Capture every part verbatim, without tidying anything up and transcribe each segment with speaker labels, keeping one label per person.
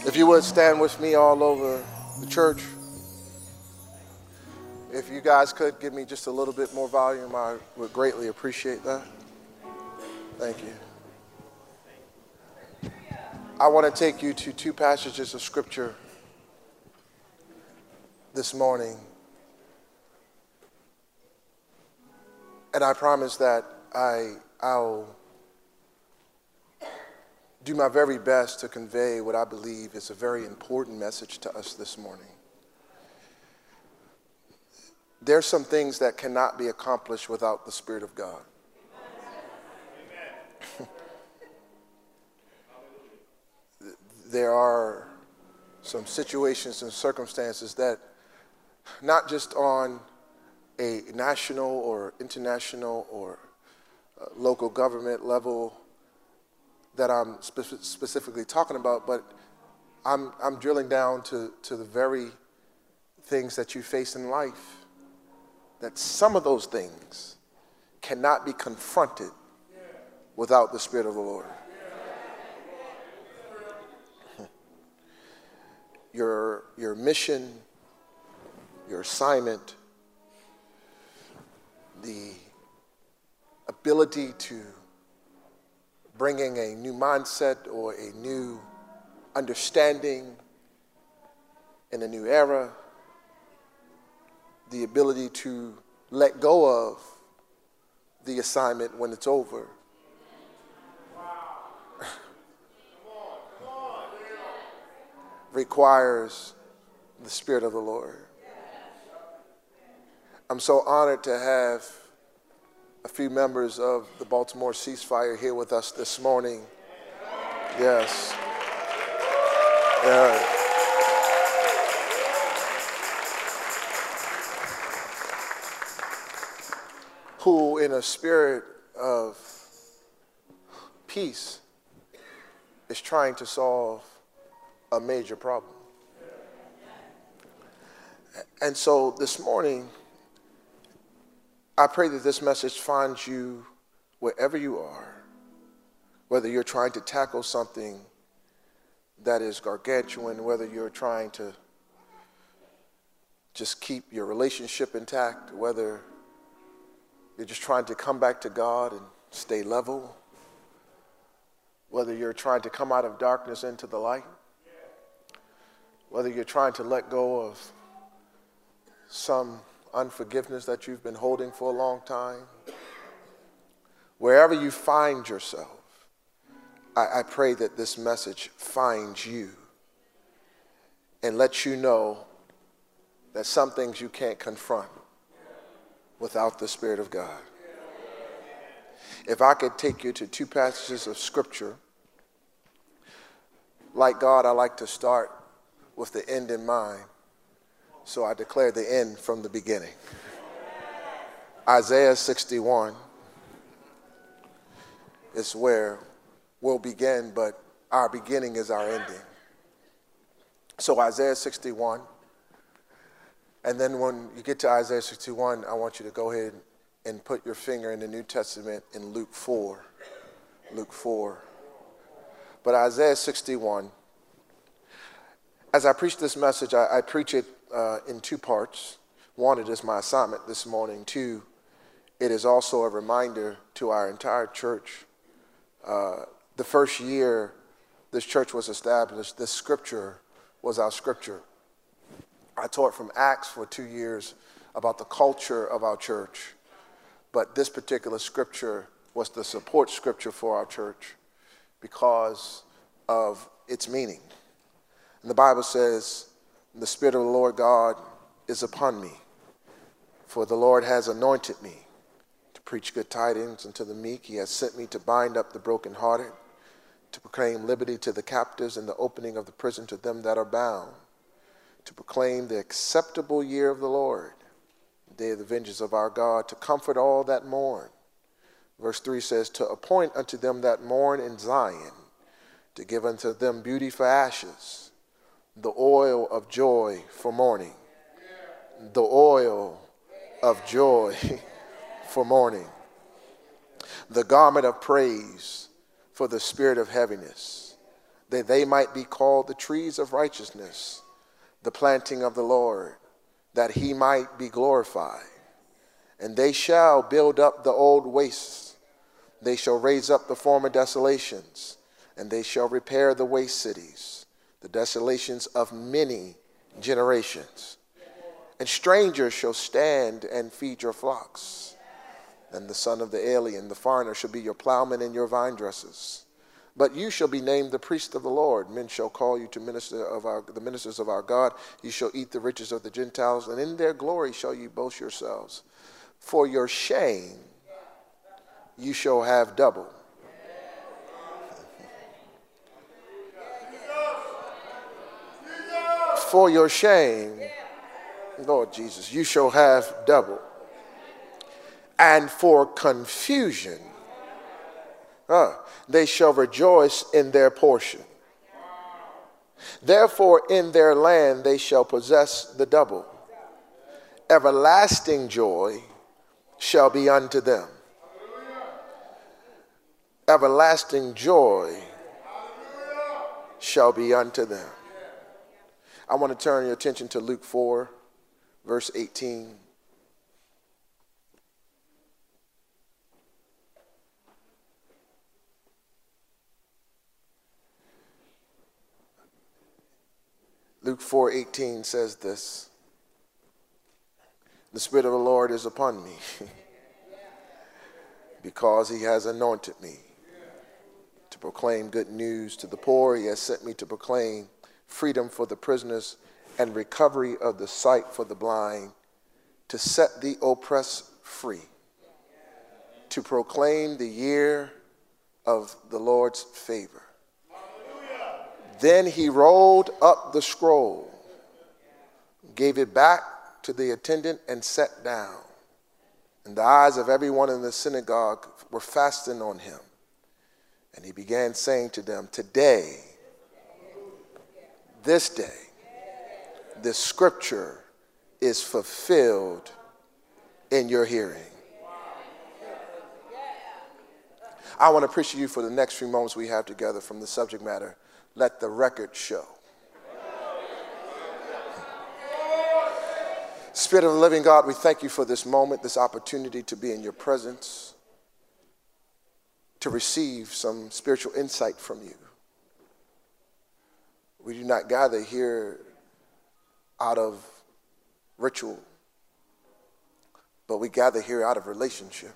Speaker 1: If you would stand with me all over the church. If you guys could give me just a little bit more volume, I would greatly appreciate that. Thank you. I want to take you to two passages of scripture this morning. And I promise that I, I'll do my very best to convey what I believe is a very important message to us this morning. There's some things that cannot be accomplished without the Spirit of God. There are some situations and circumstances that not just on a national or international or uh, local government level that I'm spe- specifically talking about, but I'm, I'm drilling down to, to the very things that you face in life, that some of those things cannot be confronted without the Spirit of the Lord. Your, your mission, your assignment, the ability to bringing a new mindset or a new understanding in a new era, the ability to let go of the assignment when it's over. Requires the Spirit of the Lord. I'm so honored to have a few members of the Baltimore Ceasefire here with us this morning. Yes. Yeah. Who, in a spirit of peace, is trying to solve a major problem. And so this morning, I pray that this message finds you wherever you are, whether you're trying to tackle something that is gargantuan, whether you're trying to just keep your relationship intact, whether you're just trying to come back to God and stay level, whether you're trying to come out of darkness into the light, whether you're trying to let go of some unforgiveness that you've been holding for a long time. Wherever you find yourself, I, I pray that this message finds you and lets you know that some things you can't confront without the Spirit of God. If I could take you to two passages of scripture, like God, I like to start with the end in mind. So I declare the end from the beginning. Isaiah sixty-one is where we'll begin, but our beginning is our ending. So Isaiah sixty-one, and then when you get to Isaiah sixty-one, I want you to go ahead and put your finger in the New Testament in Luke four. Luke four. But Isaiah sixty-one, as I preach this message, I, I preach it uh, in two parts. One, it is my assignment this morning. Two, it is also a reminder to our entire church. Uh, the first year this church was established, this scripture was our scripture. I taught from Acts for two years about the culture of our church, but this particular scripture was the support scripture for our church because of its meaning. And the Bible says, the Spirit of the Lord God is upon me, for the Lord has anointed me to preach good tidings unto the meek. He has sent me to bind up the brokenhearted, to proclaim liberty to the captives and the opening of the prison to them that are bound, to proclaim the acceptable year of the Lord, the day of the vengeance of our God, to comfort all that mourn. Verse three says, to appoint unto them that mourn in Zion, to give unto them beauty for ashes, the oil of joy for mourning, the oil of joy for mourning, the garment of praise for the spirit of heaviness, that they might be called the trees of righteousness, the planting of the Lord, that he might be glorified. And they shall build up the old wastes. They shall raise up the former desolations, and they shall repair the waste cities, the desolations of many generations. And strangers shall stand and feed your flocks. And the son of the alien, the foreigner, shall be your plowman and your vine dressers. But you shall be named the priest of the Lord. Men shall call you to minister of our, the ministers of our God. You shall eat the riches of the Gentiles, and in their glory shall you boast yourselves. For your shame you shall have double. For your shame, Lord Jesus, you shall have double. And for confusion, uh, they shall rejoice in their portion. Therefore, in their land they shall possess the double. Everlasting joy shall be unto them. Everlasting joy shall be unto them. I want to turn your attention to Luke four, verse eighteen. Luke four eighteen says this: the Spirit of the Lord is upon me because he has anointed me to proclaim good news to the poor. He has sent me to proclaim freedom for the prisoners and recovery of the sight for the blind, to set the oppressed free, to proclaim the year of the Lord's favor. Then he rolled up the scroll, gave it back to the attendant, and sat down. And the eyes of everyone in the synagogue were fastened on him. And he began saying to them, today, this day, this scripture is fulfilled in your hearing. I want to appreciate you for the next few moments we have together from the subject matter, let the record show. Spirit of the living God, we thank you for this moment, this opportunity to be in your presence, to receive some spiritual insight from you. We do not gather here out of ritual, but we gather here out of relationship.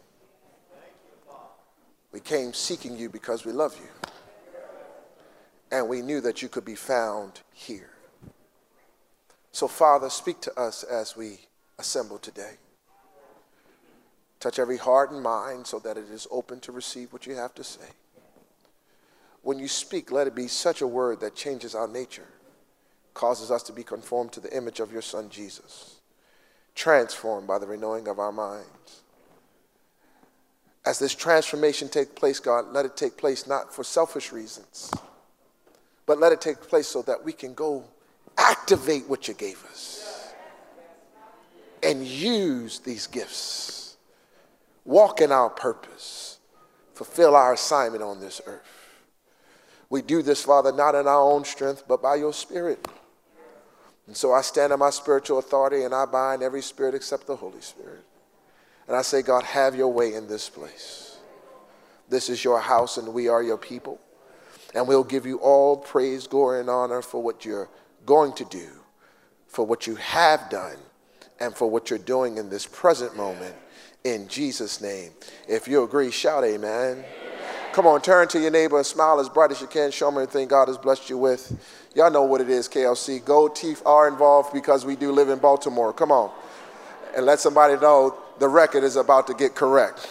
Speaker 1: We came seeking you because we love you, and we knew that you could be found here. So, Father, speak to us as we assemble today. Touch every heart and mind so that it is open to receive what you have to say. When you speak, let it be such a word that changes our nature, causes us to be conformed to the image of your Son, Jesus, transformed by the renewing of our minds. As this transformation takes place, God, let it take place not for selfish reasons, but let it take place so that we can go activate what you gave us and use these gifts, walk in our purpose, fulfill our assignment on this earth. We do this, Father, not in our own strength, but by your Spirit. And so I stand on my spiritual authority and I bind every spirit except the Holy Spirit. And I say, God, have your way in this place. This is your house and we are your people. And we'll give you all praise, glory, and honor for what you're going to do, for what you have done, and for what you're doing in this present moment. In Jesus' name. If you agree, shout amen. Amen. Come on, turn to your neighbor and smile as bright as you can. Show them everything God has blessed you with. Y'all know what it is, K L C. Gold teeth are involved because we do live in Baltimore. Come on. And let somebody know the record is about to get correct.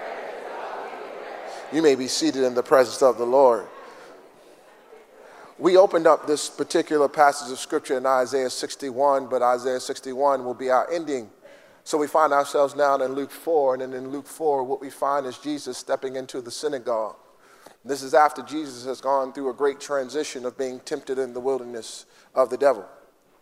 Speaker 1: You may be seated in the presence of the Lord. We opened up this particular passage of scripture in Isaiah sixty-one, but Isaiah sixty-one will be our ending. So we find ourselves now in Luke four, and then in Luke four, what we find is Jesus stepping into the synagogue. This is after Jesus has gone through a great transition of being tempted in the wilderness of the devil.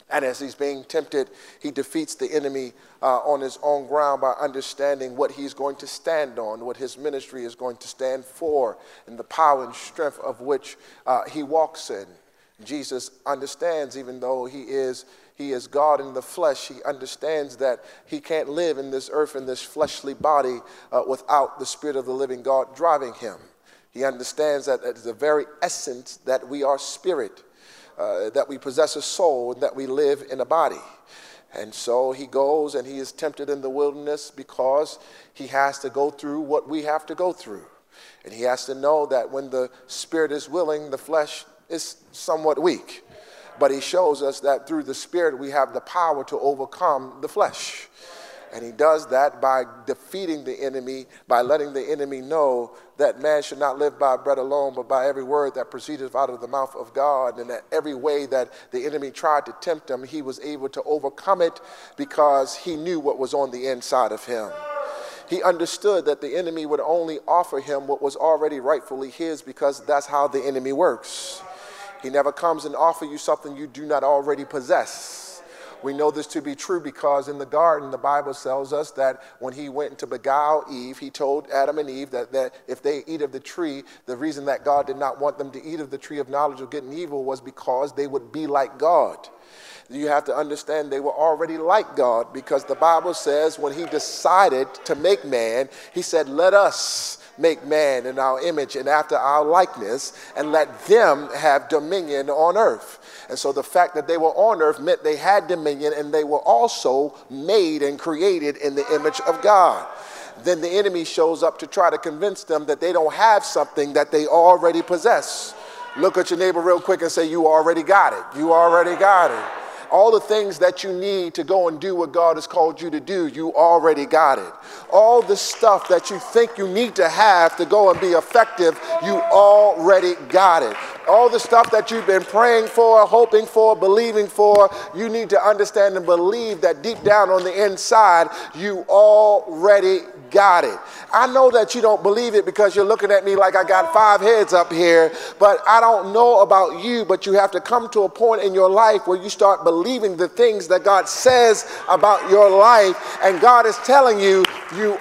Speaker 1: And as he's being tempted, he defeats the enemy uh, on his own ground by understanding what he's going to stand on, what his ministry is going to stand for, and the power and strength of which uh, he walks in. Jesus understands, even though he is he is God in the flesh, he understands that he can't live in this earth in this fleshly body uh, without the Spirit of the living God driving him. He understands that at the very essence that we are spirit, uh, that we possess a soul, and that we live in a body. And so he goes and he is tempted in the wilderness because he has to go through what we have to go through. And he has to know that when the spirit is willing, the flesh is somewhat weak. But he shows us that through the Spirit we have the power to overcome the flesh. And he does that by defeating the enemy, by letting the enemy know that man should not live by bread alone, but by every word that proceedeth out of the mouth of God. And that every way that the enemy tried to tempt him, he was able to overcome it because he knew what was on the inside of him. He understood that the enemy would only offer him what was already rightfully his, because that's how the enemy works. He never comes and offers you something you do not already possess. We know this to be true because in the garden, the Bible tells us that when he went to beguile Eve, he told Adam and Eve that, that if they eat of the tree, the reason that God did not want them to eat of the tree of knowledge of good and evil was because they would be like God. You have to understand they were already like God, because the Bible says when he decided to make man, he said, let us make man in our image and after our likeness, and let them have dominion on earth. And so the fact that they were on earth meant they had dominion, and they were also made and created in the image of God. Then the enemy shows up to try to convince them that they don't have something that they already possess. Look at your neighbor real quick and say, you already got it. You already got it. All the things that you need to go and do what God has called you to do, you already got it. All the stuff that you think you need to have to go and be effective, you already got it. All the stuff that you've been praying for, hoping for, believing for, you need to understand and believe that deep down on the inside, you already got it. I know that you don't believe it because you're looking at me like I got five heads up here, but I don't know about you, but you have to come to a point in your life where you start believing the things that God says about your life, and God is telling you, you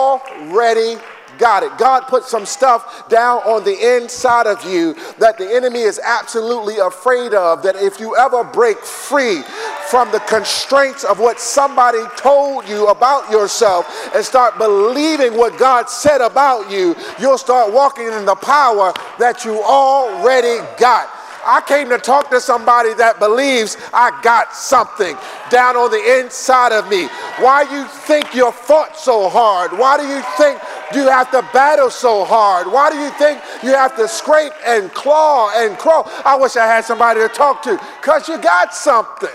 Speaker 1: already got it. God put some stuff down on the inside of you that the enemy is absolutely afraid of, that if you ever break free from the constraints of what somebody told you about yourself and start believing what God said about you, you'll start walking in the power that you already got. I came to talk to somebody that believes I got something down on the inside of me. Why you think you're fought so hard? Why do you think you have to battle so hard? Why do you think you have to scrape and claw and crawl? I wish I had somebody to talk to, because you got something.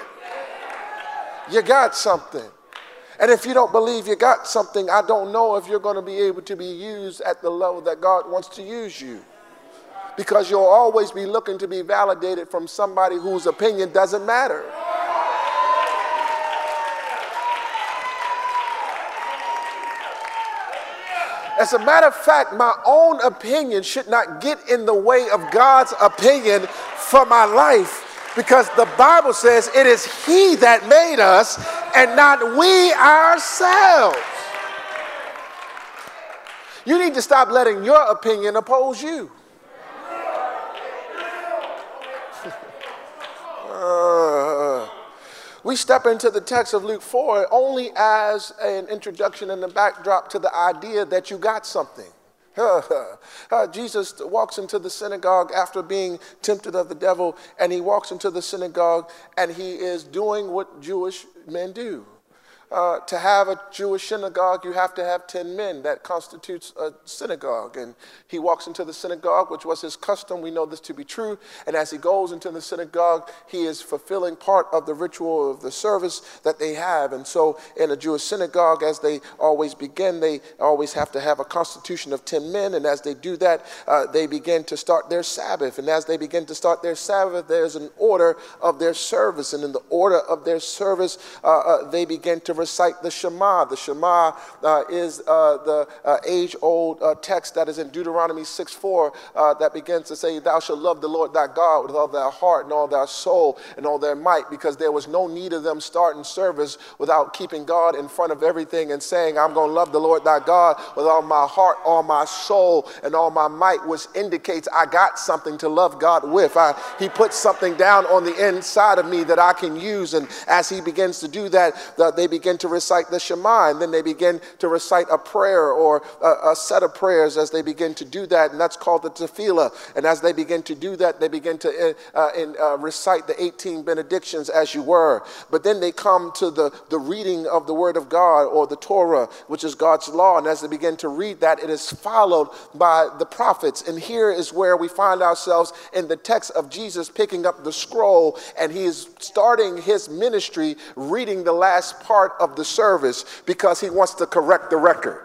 Speaker 1: You got something. And if you don't believe you got something, I don't know if you're going to be able to be used at the level that God wants to use you. Because you'll always be looking to be validated from somebody whose opinion doesn't matter. As a matter of fact, my own opinion should not get in the way of God's opinion for my life, because the Bible says it is He that made us and not we ourselves. You need to stop letting your opinion oppose you. Uh, we step into the text of Luke four only as an introduction and a backdrop to the idea that you got something. uh, Jesus walks into the synagogue after being tempted of the devil, and he walks into the synagogue and he is doing what Jewish men do. Uh, to have a Jewish synagogue, you have to have ten men. That constitutes a synagogue. And he walks into the synagogue, which was his custom. We know this to be true. And as he goes into the synagogue, he is fulfilling part of the ritual of the service that they have. And so in a Jewish synagogue, as they always begin, they always have to have a constitution of ten men. And as they do that, uh, they begin to start their Sabbath. And as they begin to start their Sabbath, there's an order of their service. And in the order of their service, uh, uh, they begin to recite the Shema. The Shema uh, is uh, the uh, age-old uh, text that is in Deuteronomy six four uh, that begins to say, thou shalt love the Lord thy God with all thy heart and all thy soul and all their might, because there was no need of them starting service without keeping God in front of everything and saying, I'm going to love the Lord thy God with all my heart, all my soul, and all my might, which indicates I got something to love God with. I, he put something down on the inside of me that I can use. And as he begins to do that, the, they begin to recite the Shema, and then they begin to recite a prayer or a, a set of prayers as they begin to do that, and that's called the tefillah. And as they begin to do that, they begin to uh, in, uh, recite the eighteen benedictions as you were. But then they come to the, the reading of the word of God, or the Torah, which is God's law. And as they begin to read that, it is followed by the prophets. And here is where we find ourselves in the text of Jesus picking up the scroll, and he is starting his ministry reading the last part of the service because he wants to correct the record.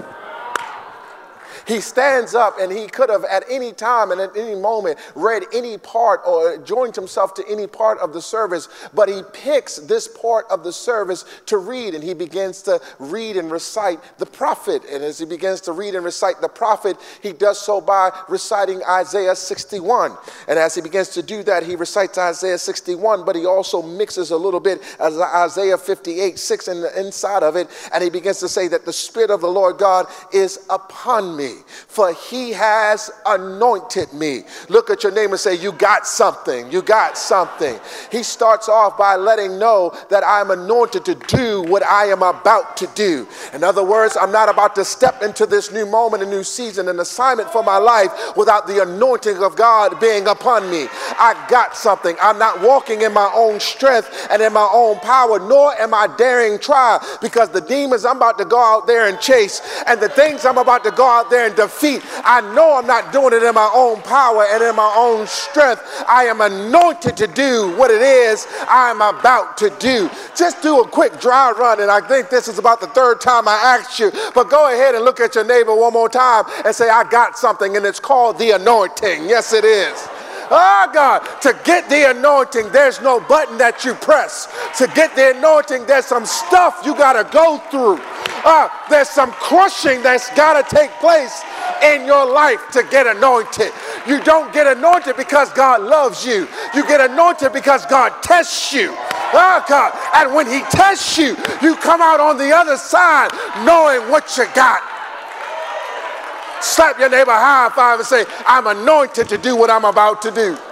Speaker 1: He stands up, and he could have at any time and at any moment read any part or joined himself to any part of the service, but he picks this part of the service to read, and he begins to read and recite the prophet. And as he begins to read and recite the prophet, he does so by reciting Isaiah sixty-one. And as he begins to do that, he recites Isaiah sixty-one, but he also mixes a little bit of Isaiah fifty-eight six in the inside of it, and he begins to say that the Spirit of the Lord God is upon me, for he has anointed me. Look at your neighbor and say, you got something. You got something. He starts off by letting know that I'm anointed to do what I am about to do. In other words, I'm not about to step into this new moment, a new season, an assignment for my life without the anointing of God being upon me. I got something. I'm not walking in my own strength and in my own power, nor am I daring try, because the demons I'm about to go out there and chase, and the things I'm about to go out there and defeat, I know I'm not doing it in my own power and in my own strength. I am anointed to do what it is I'm about to do. Just do a quick dry run, and I think this is about the third time I asked you, but go ahead and look at your neighbor one more time and say, I got something, and it's called the anointing. Yes, it is. Oh, God, to get the anointing, there's no button that you press. To get the anointing, there's some stuff you got to go through. Uh, there's some crushing that's got to take place in your life to get anointed. You don't get anointed because God loves you. You get anointed because God tests you. Oh, God. And when he tests you, you come out on the other side knowing what you got. Slap your neighbor high five and say, I'm anointed to do what I'm about to do.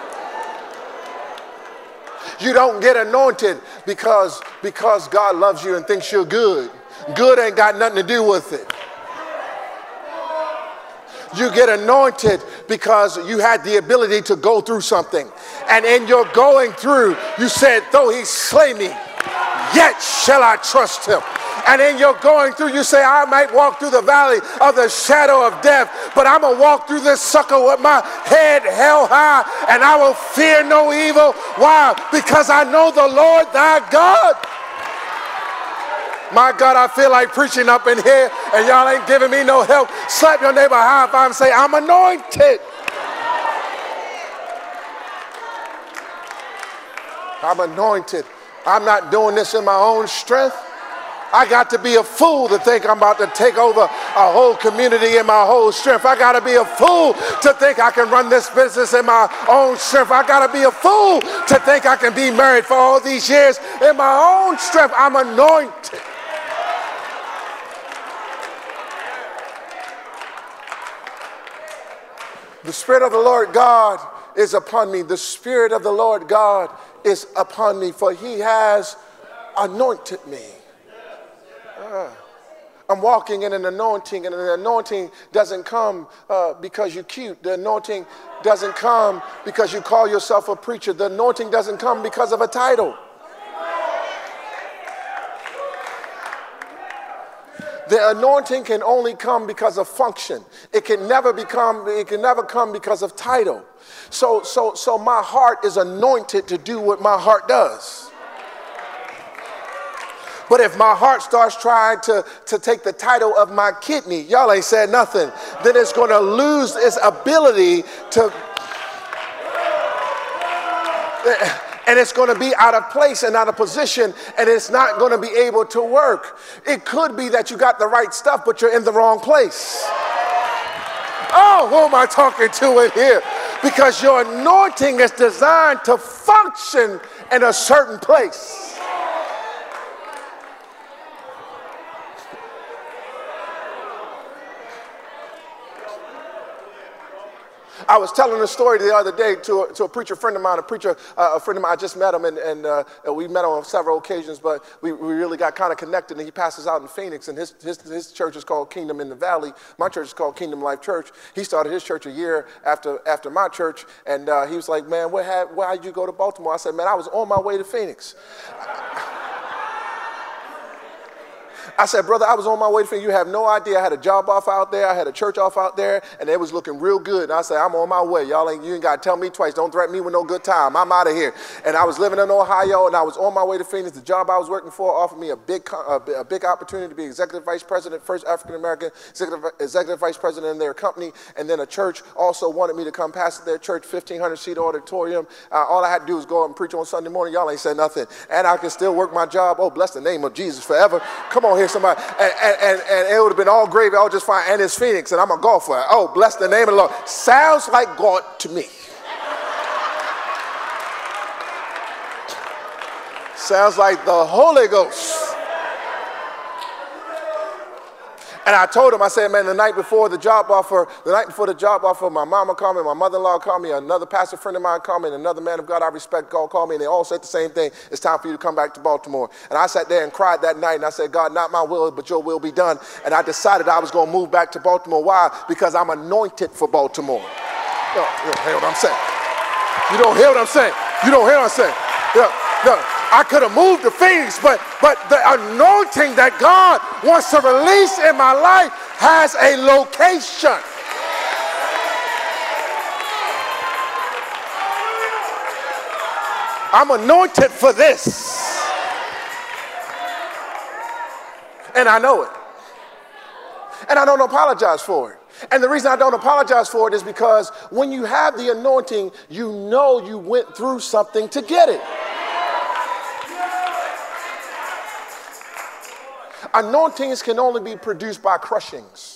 Speaker 1: You don't get anointed because, because God loves you and thinks you're good. Good ain't got nothing to do with it. You get anointed because you had the ability to go through something. And in your going through, you said, though he slay me, yet shall I trust him. And in your going through, you say, I might walk through the valley of the shadow of death, but I'm going to walk through this sucker with my head held high, and I will fear no evil. Why? Because I know the Lord thy God. My God, I feel like preaching up in here, and y'all ain't giving me no help. Slap your neighbor high five and say, I'm anointed. I'm anointed. I'm not doing this in my own strength. I got to be a fool to think I'm about to take over a whole community in my whole strength. I got to be a fool to think I can run this business in my own strength. I got to be a fool to think I can be married for all these years in my own strength. I'm anointed. The Spirit of the Lord God is upon me. The Spirit of the Lord God is upon me, for he has anointed me. Uh, I'm walking in an anointing, and an anointing doesn't come uh, because you're cute. The anointing doesn't come because you call yourself a preacher. The anointing doesn't come because of a title. The anointing can only come because of function. It can never become, it can never come because of title. So, so, so my heart is anointed to do what my heart does. But if my heart starts trying to, to take the title of my kidney, y'all ain't said nothing, then it's going to lose its ability to... And it's going to be out of place and out of position, and it's not going to be able to work. It could be that you got the right stuff, but you're in the wrong place. Oh, who am I talking to in here? Because your anointing is designed to function in a certain place. I was telling a story the other day to a, to a preacher friend of mine, a preacher, uh, a friend of mine. I just met him, and, and uh, we met on several occasions, but we, we really got kind of connected, and he passes out in Phoenix, and his, his, his church is called Kingdom in the Valley. My church is called Kingdom Life Church. He started his church a year after, after my church, and uh, he was like, man, where had, why did you go to Baltimore? I said, man, I was on my way to Phoenix. I said, brother, I was on my way to Phoenix. You have no idea. I had a job offer out there. I had a church offer out there, and it was looking real good. And I said, I'm on my way. Y'all ain't, you ain't got to tell me twice. Don't threaten me with no good time. I'm out of here. And I was living in Ohio, and I was on my way to Phoenix. The job I was working for offered me a big, a, a big opportunity to be executive vice president, first African-American executive, executive vice president in their company. And then a church also wanted me to come pastor their church, fifteen hundred seat auditorium. Uh, all I had to do was go up and preach on Sunday morning. Y'all ain't said nothing. And I can still work my job. Oh, bless the name of Jesus forever. Come on here, somebody. And, and, and, and it would have been all gravy, all just fine. And it's Phoenix, and I'm a golfer. Oh, bless the name of the Lord. Sounds like God to me. Sounds like the Holy Ghost. And I told him, I said, man, the night before the job offer, the night before the job offer, my mama called me, my mother-in-law called me, another pastor friend of mine called me, and another man of God I respect called, called me, and they all said the same thing. It's time for you to come back to Baltimore. And I sat there and cried that night, and I said, God, not my will, but your will be done. And I decided I was going to move back to Baltimore. Why? Because I'm anointed for Baltimore. You don't, you don't hear what I'm saying. You don't hear what I'm saying. You don't hear what I'm saying. Yeah, yeah. I could have moved to Phoenix, but, but the anointing that God wants to release in my life has a location. I'm anointed for this. And I know it. And I don't apologize for it. And the reason I don't apologize for it is because when you have the anointing, you know you went through something to get it. Anointings can only be produced by crushings.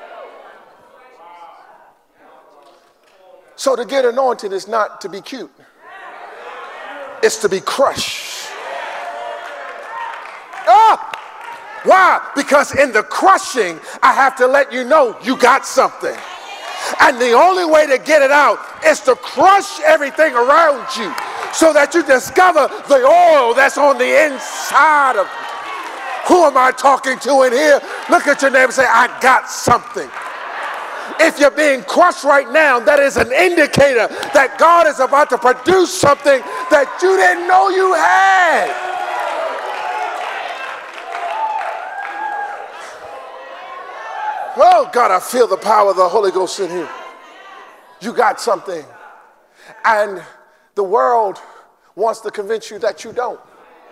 Speaker 1: So to get anointed is not to be cute. It's to be crushed. Ah! Why? Because in the crushing, I have to let you know you got something. And the only way to get it out is to crush everything around you so that you discover the oil that's on the inside of you. Who am I talking to in here? Look at your neighbor and say, I got something. If you're being crushed right now, that is an indicator that God is about to produce something that you didn't know you had. Oh, God, I feel the power of the Holy Ghost in here. You got something. And the world wants to convince you that you don't.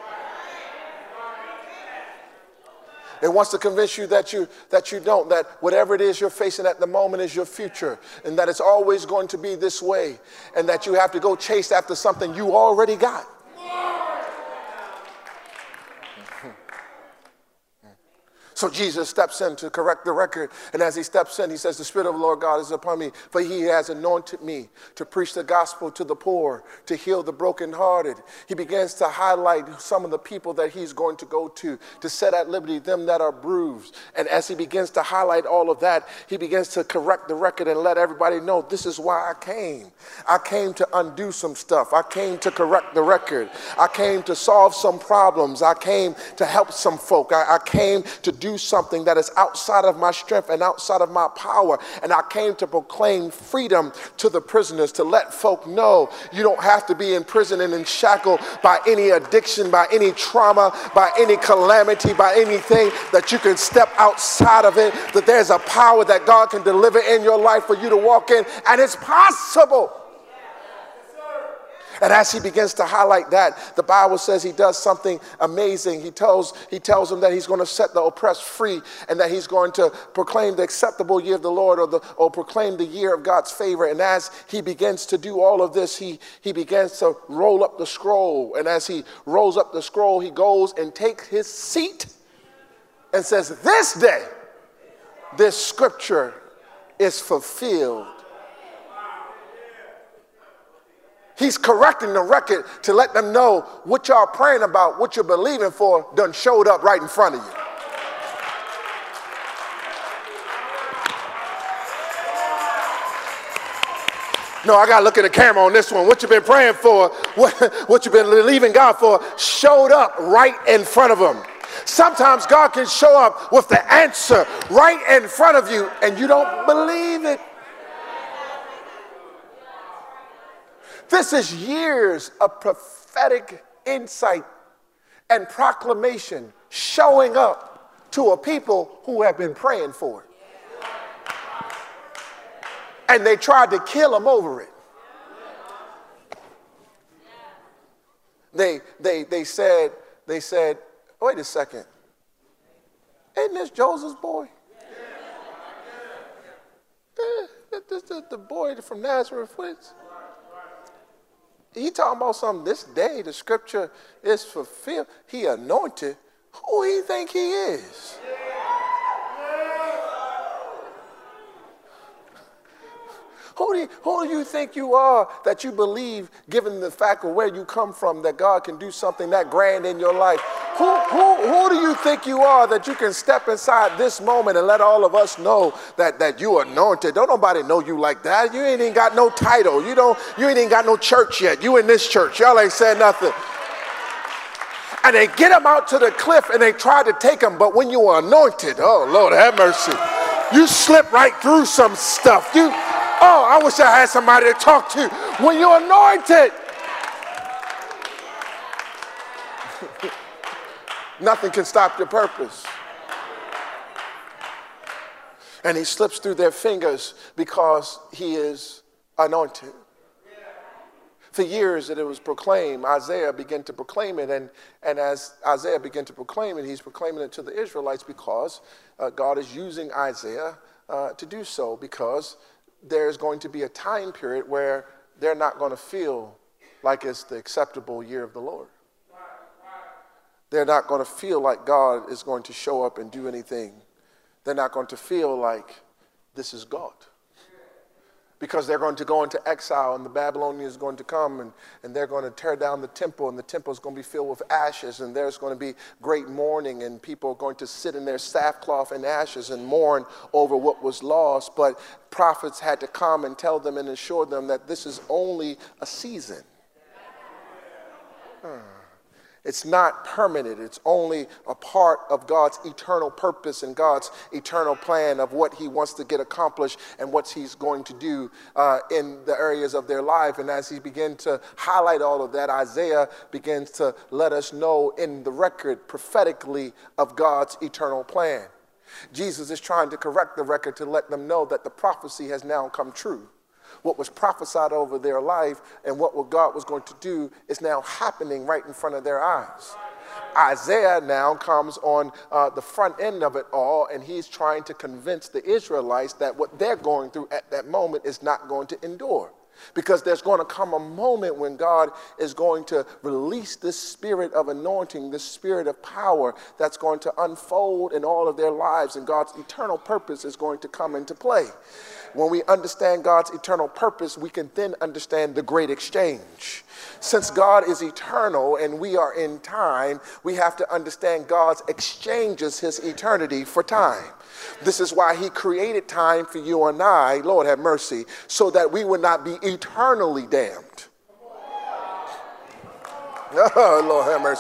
Speaker 1: It wants to convince you that you that you don't, that whatever it is you're facing at the moment is your future, and that it's always going to be this way, and that you have to go chase after something you already got. So Jesus steps in to correct the record. And as he steps in, he says, the Spirit of the Lord God is upon me, for he has anointed me to preach the gospel to the poor, to heal the brokenhearted. He begins to highlight some of the people that he's going to go to, to set at liberty them that are bruised. And as he begins to highlight all of that, he begins to correct the record and let everybody know, this is why I came. I came to undo some stuff. I came to correct the record. I came to solve some problems. I came to help some folk. I, I came to do Do something that is outside of my strength and outside of my power. And I came to proclaim freedom to the prisoners, to let folk know you don't have to be in prison and in shackle by any addiction, by any trauma, by any calamity, by anything, that you can step outside of it, that there's a power that God can deliver in your life for you to walk in, and it's possible. And as he begins to highlight that, the Bible says he does something amazing. He tells, he tells them that he's going to set the oppressed free and that he's going to proclaim the acceptable year of the Lord, or, the, or proclaim the year of God's favor. And as he begins to do all of this, he, he begins to roll up the scroll. And as he rolls up the scroll, he goes and takes his seat and says, this day, this scripture is fulfilled. He's correcting the record to let them know what y'all praying about, what you're believing for, done showed up right in front of you. No, I got to look at the camera on this one. What you've been praying for, what, what you've been believing God for, showed up right in front of them. Sometimes God can show up with the answer right in front of you, and you don't believe it. This is years of prophetic insight and proclamation showing up to a people who have been praying for it. And they tried to kill him over it. They, they, they said, they said, wait a second, ain't this Joseph's boy? Yeah, this is the boy from Nazareth. He talking about something, this day the scripture is fulfilled. He anointed. Who he think he is? Who do, you, who do you think you are that you believe, given the fact of where you come from, that God can do something that grand in your life? Who, who, who do you think you are that you can step inside this moment and let all of us know that, that you are anointed? Don't nobody know you like that. You ain't even got no title. You, don't, you ain't even got no church yet. You in this church. Y'all ain't said nothing. And they get him out to the cliff and they try to take him. But when you are anointed, oh, Lord, have mercy. You slip right through some stuff. You... Oh, I wish I had somebody to talk to. When you're anointed, nothing can stop your purpose. And he slips through their fingers because he is anointed. For years that it was proclaimed, Isaiah began to proclaim it. And, and as Isaiah began to proclaim it, he's proclaiming it to the Israelites because uh, God is using Isaiah uh, to do so, because there's going to be a time period where they're not going to feel like it's the acceptable year of the Lord. They're not going to feel like God is going to show up and do anything. They're not going to feel like this is God. Because they're going to go into exile, and the Babylonians are going to come, and, and they're going to tear down the temple, and the temple is going to be filled with ashes, and there's going to be great mourning, and people are going to sit in their sackcloth and ashes and mourn over what was lost. But prophets had to come and tell them and assure them that this is only a season. Hmm. It's not permanent. It's only a part of God's eternal purpose and God's eternal plan of what he wants to get accomplished and what he's going to do uh, in the areas of their life. And as he began to highlight all of that, Isaiah begins to let us know in the record prophetically of God's eternal plan. Jesus is trying to correct the record to let them know that the prophecy has now come true. What was prophesied over their life and what God was going to do is now happening right in front of their eyes. Isaiah now comes on uh, the front end of it all, and he's trying to convince the Israelites that what they're going through at that moment is not going to endure. Because there's going to come a moment when God is going to release this spirit of anointing, this spirit of power that's going to unfold in all of their lives, and God's eternal purpose is going to come into play. When we understand God's eternal purpose, we can then understand the great exchange. Since God is eternal and we are in time, we have to understand God exchanges his eternity for time. This is why he created time for you and I, Lord have mercy, so that we would not be eternally damned. Oh, Lord have mercy.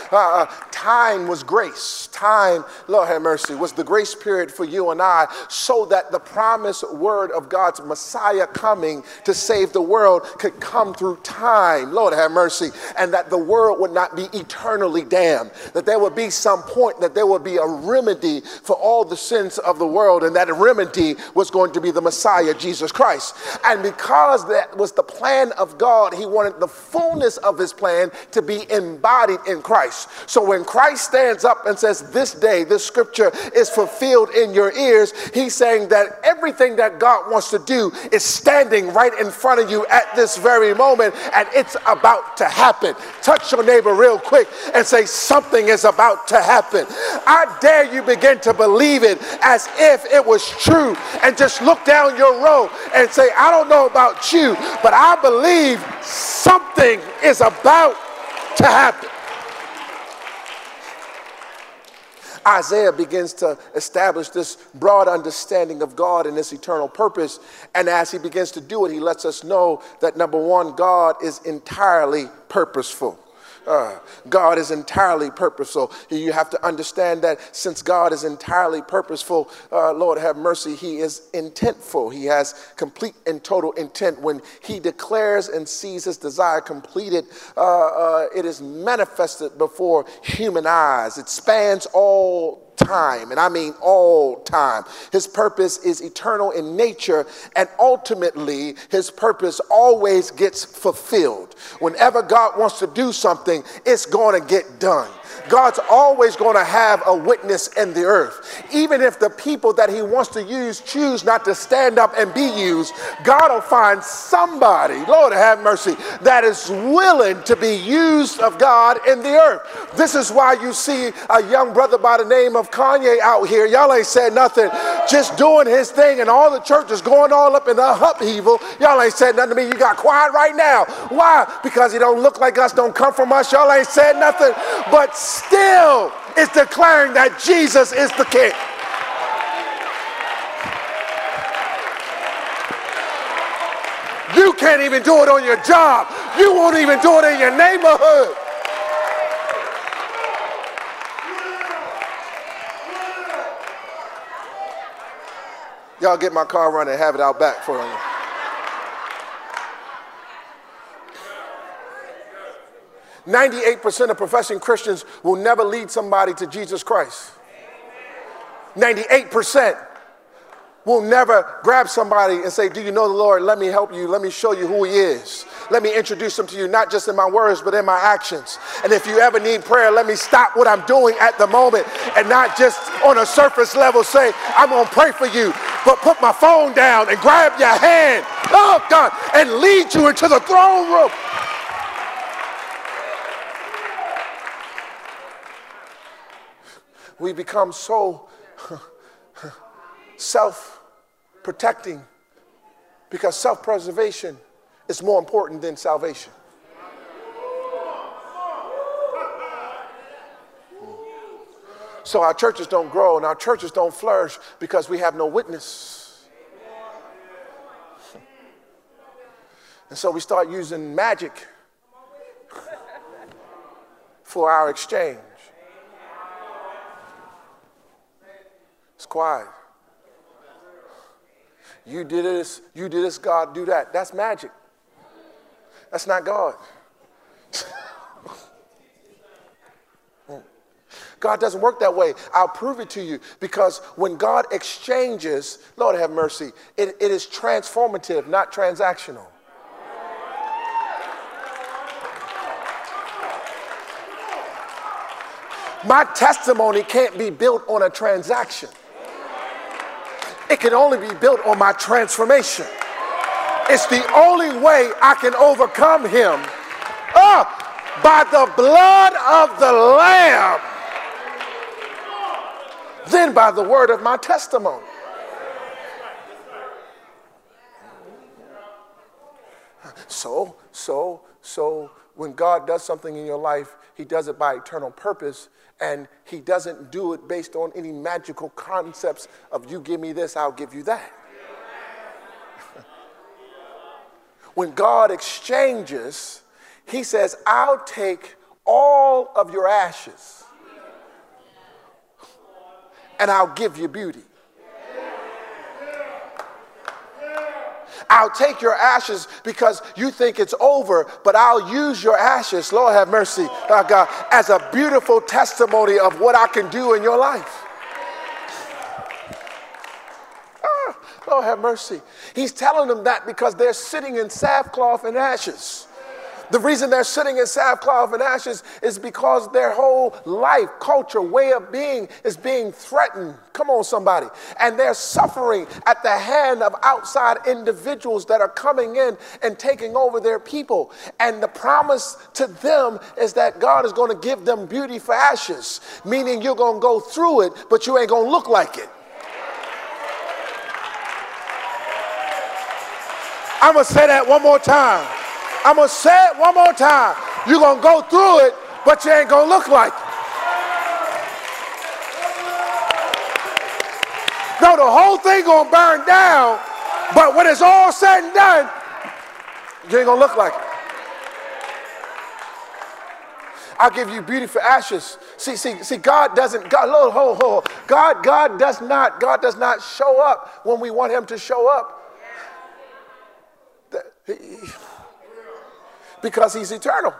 Speaker 1: Uh, time was grace. Time, Lord have mercy, was the grace period for you and I, so that the promised word of God's Messiah coming to save the world could come through time, Lord have mercy, and that the world would not be eternally damned, that there would be some point that there would be a remedy for all the sins of the world, and that remedy was going to be the Messiah, Jesus Christ. And because that was the plan of God, he wanted the fullness of his plan to be embodied in Christ. So when Christ stands up and says, this day, this scripture is fulfilled in your ears, he's saying that everything that God wants to do is standing right in front of you at this very moment, and it's about to happen. Touch your neighbor real quick and say, something is about to happen. I dare you begin to believe it as if it was true, and just look down your row and say, I don't know about you, but I believe something is about to happen. Isaiah begins to establish this broad understanding of God and his eternal purpose. And as he begins to do it, he lets us know that, number one, God is entirely purposeful. Uh, God is entirely purposeful. You have to understand that since God is entirely purposeful, uh, Lord have mercy, he is intentful. He has complete and total intent. When he declares and sees his desire completed, uh, uh, it is manifested before human eyes. It spans all time, and I mean all time. His purpose is eternal in nature, and ultimately his purpose always gets fulfilled. Whenever God wants to do something, it's going to get done. God's always going to have a witness in the earth. Even if the people that he wants to use choose not to stand up and be used, God will find somebody, Lord have mercy, that is willing to be used of God in the earth. This is why you see a young brother by the name of Kanye out here. Y'all ain't said nothing, just doing his thing, and all the churches going all up in the upheaval. Y'all ain't said nothing to me. You got quiet right now. Why? Because he don't look like us, don't come from us. Y'all ain't said nothing, but still is declaring that Jesus is the King. You can't even do it on your job. You won't even do it in your neighborhood. Y'all get my car running and have it out back for you. ninety-eight percent of professing Christians will never lead somebody to Jesus Christ. ninety-eight percent will never grab somebody and say, do you know the Lord? Let me help you. Let me show you who he is. Let me introduce him to you, not just in my words, but in my actions. And if you ever need prayer, let me stop what I'm doing at the moment and not just on a surface level say, I'm going to pray for you, but put my phone down and grab your hand, oh God, and lead you into the throne room. We become so self-protecting because self-preservation is more important than salvation. So our churches don't grow and our churches don't flourish because we have no witness. And so we start using magic for our exchange. It's quiet. You did this, you did this, God do that. That's magic. That's not God. God doesn't work that way. I'll prove it to you, because when God exchanges, Lord have mercy, it, it is transformative, not transactional. My testimony can't be built on a transaction. It can only be built on my transformation. It's the only way I can overcome him. Oh, by the blood of the Lamb, then by the word of my testimony. So, so, so when God does something in your life, he does it by eternal purpose, and he doesn't do it based on any magical concepts of you give me this, I'll give you that. When God exchanges, he says, I'll take all of your ashes, and I'll give you beauty. I'll take your ashes because you think it's over, but I'll use your ashes, Lord have mercy, oh God, as a beautiful testimony of what I can do in your life. Ah, Lord have mercy. He's telling them that because they're sitting in sackcloth and ashes. The reason they're sitting in sackcloth and ashes is because their whole life, culture, way of being is being threatened. Come on, somebody. And they're suffering at the hand of outside individuals that are coming in and taking over their people. And the promise to them is that God is going to give them beauty for ashes, meaning you're going to go through it, but you ain't going to look like it. I'm going to say that one more time. I'm going to say it one more time. You're going to go through it, but you ain't going to look like it. No, the whole thing going to burn down, but when it's all said and done, you ain't going to look like it. I'll give you beauty for ashes. See, see, see, God doesn't, God, hold, hold, hold. God, God does not, God does not show up when we want him to show up. The, he, Because he's eternal.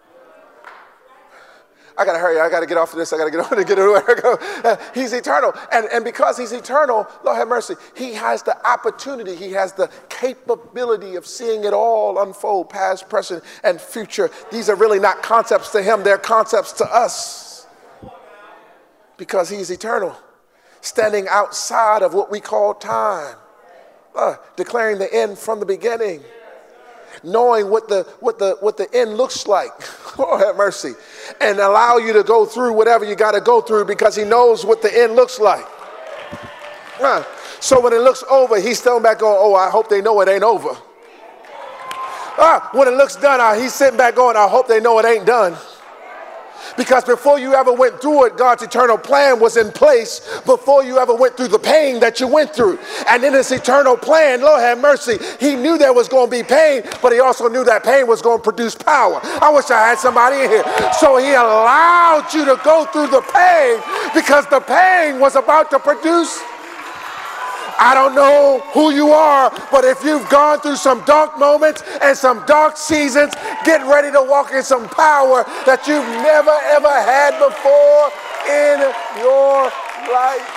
Speaker 1: I got to hurry. I got to get off of this. I got to get on and get where I go. Uh, he's eternal. And, and because he's eternal, Lord have mercy, he has the opportunity. He has the capability of seeing it all unfold, past, present, and future. These are really not concepts to him. They're concepts to us. Because he's eternal. Standing outside of what we call time. Uh, declaring the end from the beginning. Knowing what the what the what the end looks like, Lord have mercy, and allow you to go through whatever you got to go through because he knows what the end looks like. Uh, so when it looks over, he's still back going, oh, I hope they know it ain't over. Uh, when it looks done, uh, he's sitting back going, I hope they know it ain't done. Because before you ever went through it, God's eternal plan was in place before you ever went through the pain that you went through. And in his eternal plan, Lord have mercy, he knew there was going to be pain, but he also knew that pain was going to produce power. I wish I had somebody in here. So he allowed you to go through the pain because the pain was about to produce. I don't know who you are, but if you've gone through some dark moments and some dark seasons, get ready to walk in some power that you've never, ever had before in your life.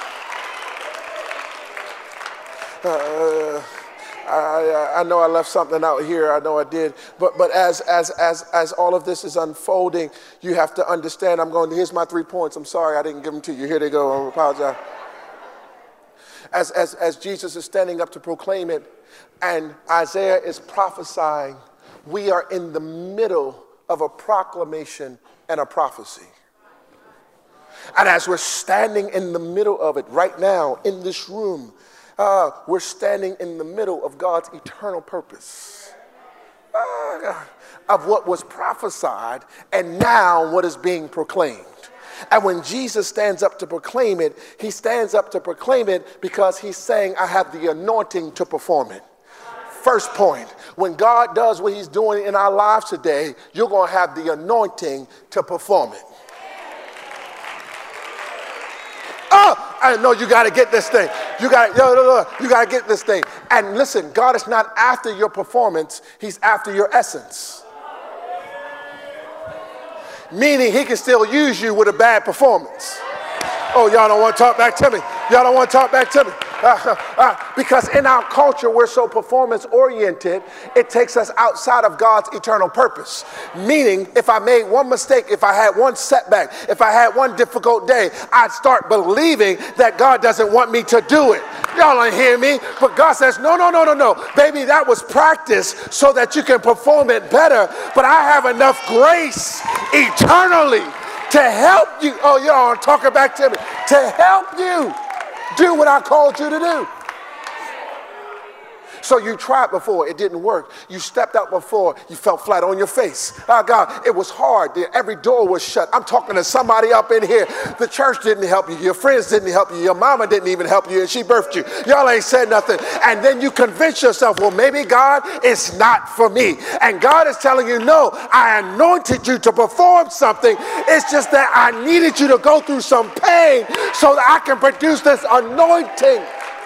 Speaker 1: Uh, I, I know I left something out here. I know I did. But but as as as as all of this is unfolding, you have to understand. I'm going to, here's my three points. I'm sorry I didn't give them to you. Here they go. I apologize. As, as, as Jesus is standing up to proclaim it and Isaiah is prophesying, we are in the middle of a proclamation and a prophecy. And as we're standing in the middle of it right now in this room, uh, we're standing in the middle of God's eternal purpose. Uh, of what was prophesied and now what is being proclaimed. And when Jesus stands up to proclaim it, he stands up to proclaim it because he's saying, I have the anointing to perform it. First point, when God does what he's doing in our lives today, you're going to have the anointing to perform it. Oh, I know you got to get this thing. You got yo, yo, yo, you got to get this thing. And listen, God is not after your performance. He's after your essence. Meaning he can still use you with a bad performance. Oh, y'all don't want to talk back to me. Y'all don't want to talk back to me. Uh, uh, because in our culture, we're so performance oriented, it takes us outside of God's eternal purpose. Meaning, if I made one mistake, if I had one setback, if I had one difficult day, I'd start believing that God doesn't want me to do it. Y'all don't hear me? But God says, no, no, no, no, no. Baby, that was practice so that you can perform it better. But I have enough grace eternally to help you. Oh, y'all talking back to me. To help you do what I called you to do. So you tried before, it didn't work. You stepped out before, you fell flat on your face. Oh God, it was hard. Every door was shut. I'm talking to somebody up in here. The church didn't help you. Your friends didn't help you. Your mama didn't even help you, and she birthed you. Y'all ain't said nothing. And then you convince yourself, well, maybe God is not for me. And God is telling you, no, I anointed you to perform something. It's just that I needed you to go through some pain so that I can produce this anointing.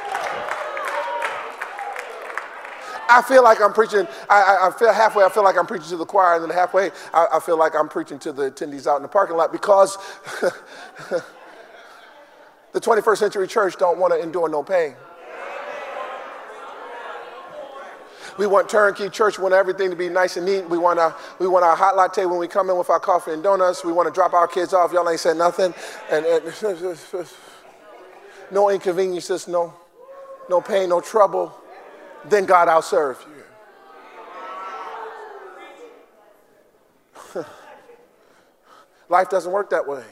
Speaker 1: I feel like I'm preaching, I, I, I feel halfway, I feel like I'm preaching to the choir, and then halfway, I, I feel like I'm preaching to the attendees out in the parking lot, because the twenty-first century church don't want to endure no pain. We want turnkey church. We want everything to be nice and neat. We want our, we want our hot latte when we come in with our coffee and donuts. We want to drop our kids off. Y'all ain't said nothing. And, and no inconveniences, no, no pain, no trouble. Then God, I'll serve you. Life doesn't work that way.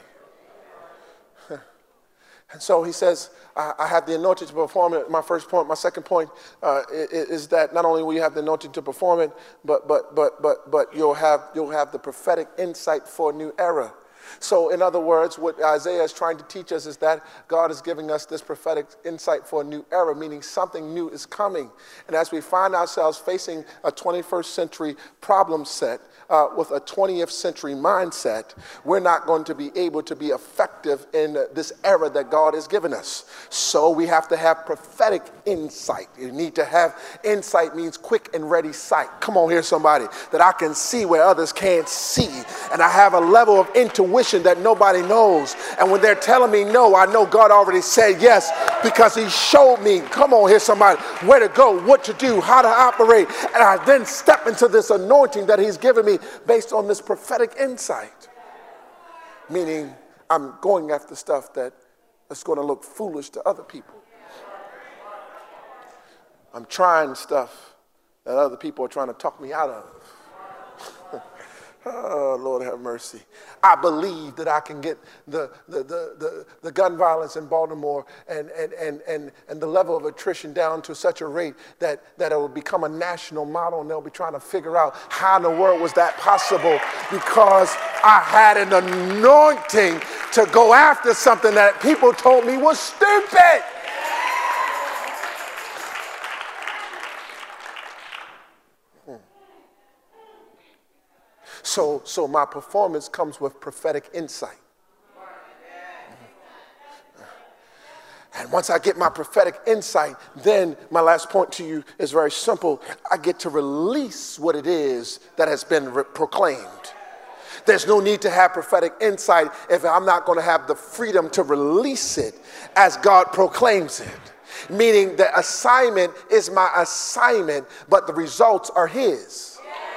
Speaker 1: And so he says, I, I have the anointing to perform it. My first point, my second point uh, is, is that not only will you have the anointing to perform it, but but but but but you'll have you'll have the prophetic insight for a new era. So in other words, what Isaiah is trying to teach us is that God is giving us this prophetic insight for a new era, meaning something new is coming. And as we find ourselves facing a twenty-first century problem set uh, with a twentieth century mindset, we're not going to be able to be effective in this era that God has given us. So we have to have prophetic insight. You need to have insight, means quick and ready sight. Come on here, somebody, that I can see where others can't see. And I have a level of intuition that nobody knows. And when they're telling me no, I know God already said yes, because he showed me, come on here somebody, where to go, what to do, how to operate. And I then step into this anointing that he's given me based on this prophetic insight. Meaning I'm going after stuff that is going to look foolish to other people. I'm trying stuff that other people are trying to talk me out of. Oh, Lord have mercy. I believe that I can get the, the, the, the, the gun violence in Baltimore and, and, and, and, and the level of attrition down to such a rate that, that it will become a national model, and they'll be trying to figure out how in the world was that possible, because I had an anointing to go after something that people told me was stupid. So, so my performance comes with prophetic insight. And once I get my prophetic insight, then my last point to you is very simple. I get to release what it is that has been re- proclaimed. There's no need to have prophetic insight if I'm not going to have the freedom to release it as God proclaims it. Meaning the assignment is my assignment, but the results are his.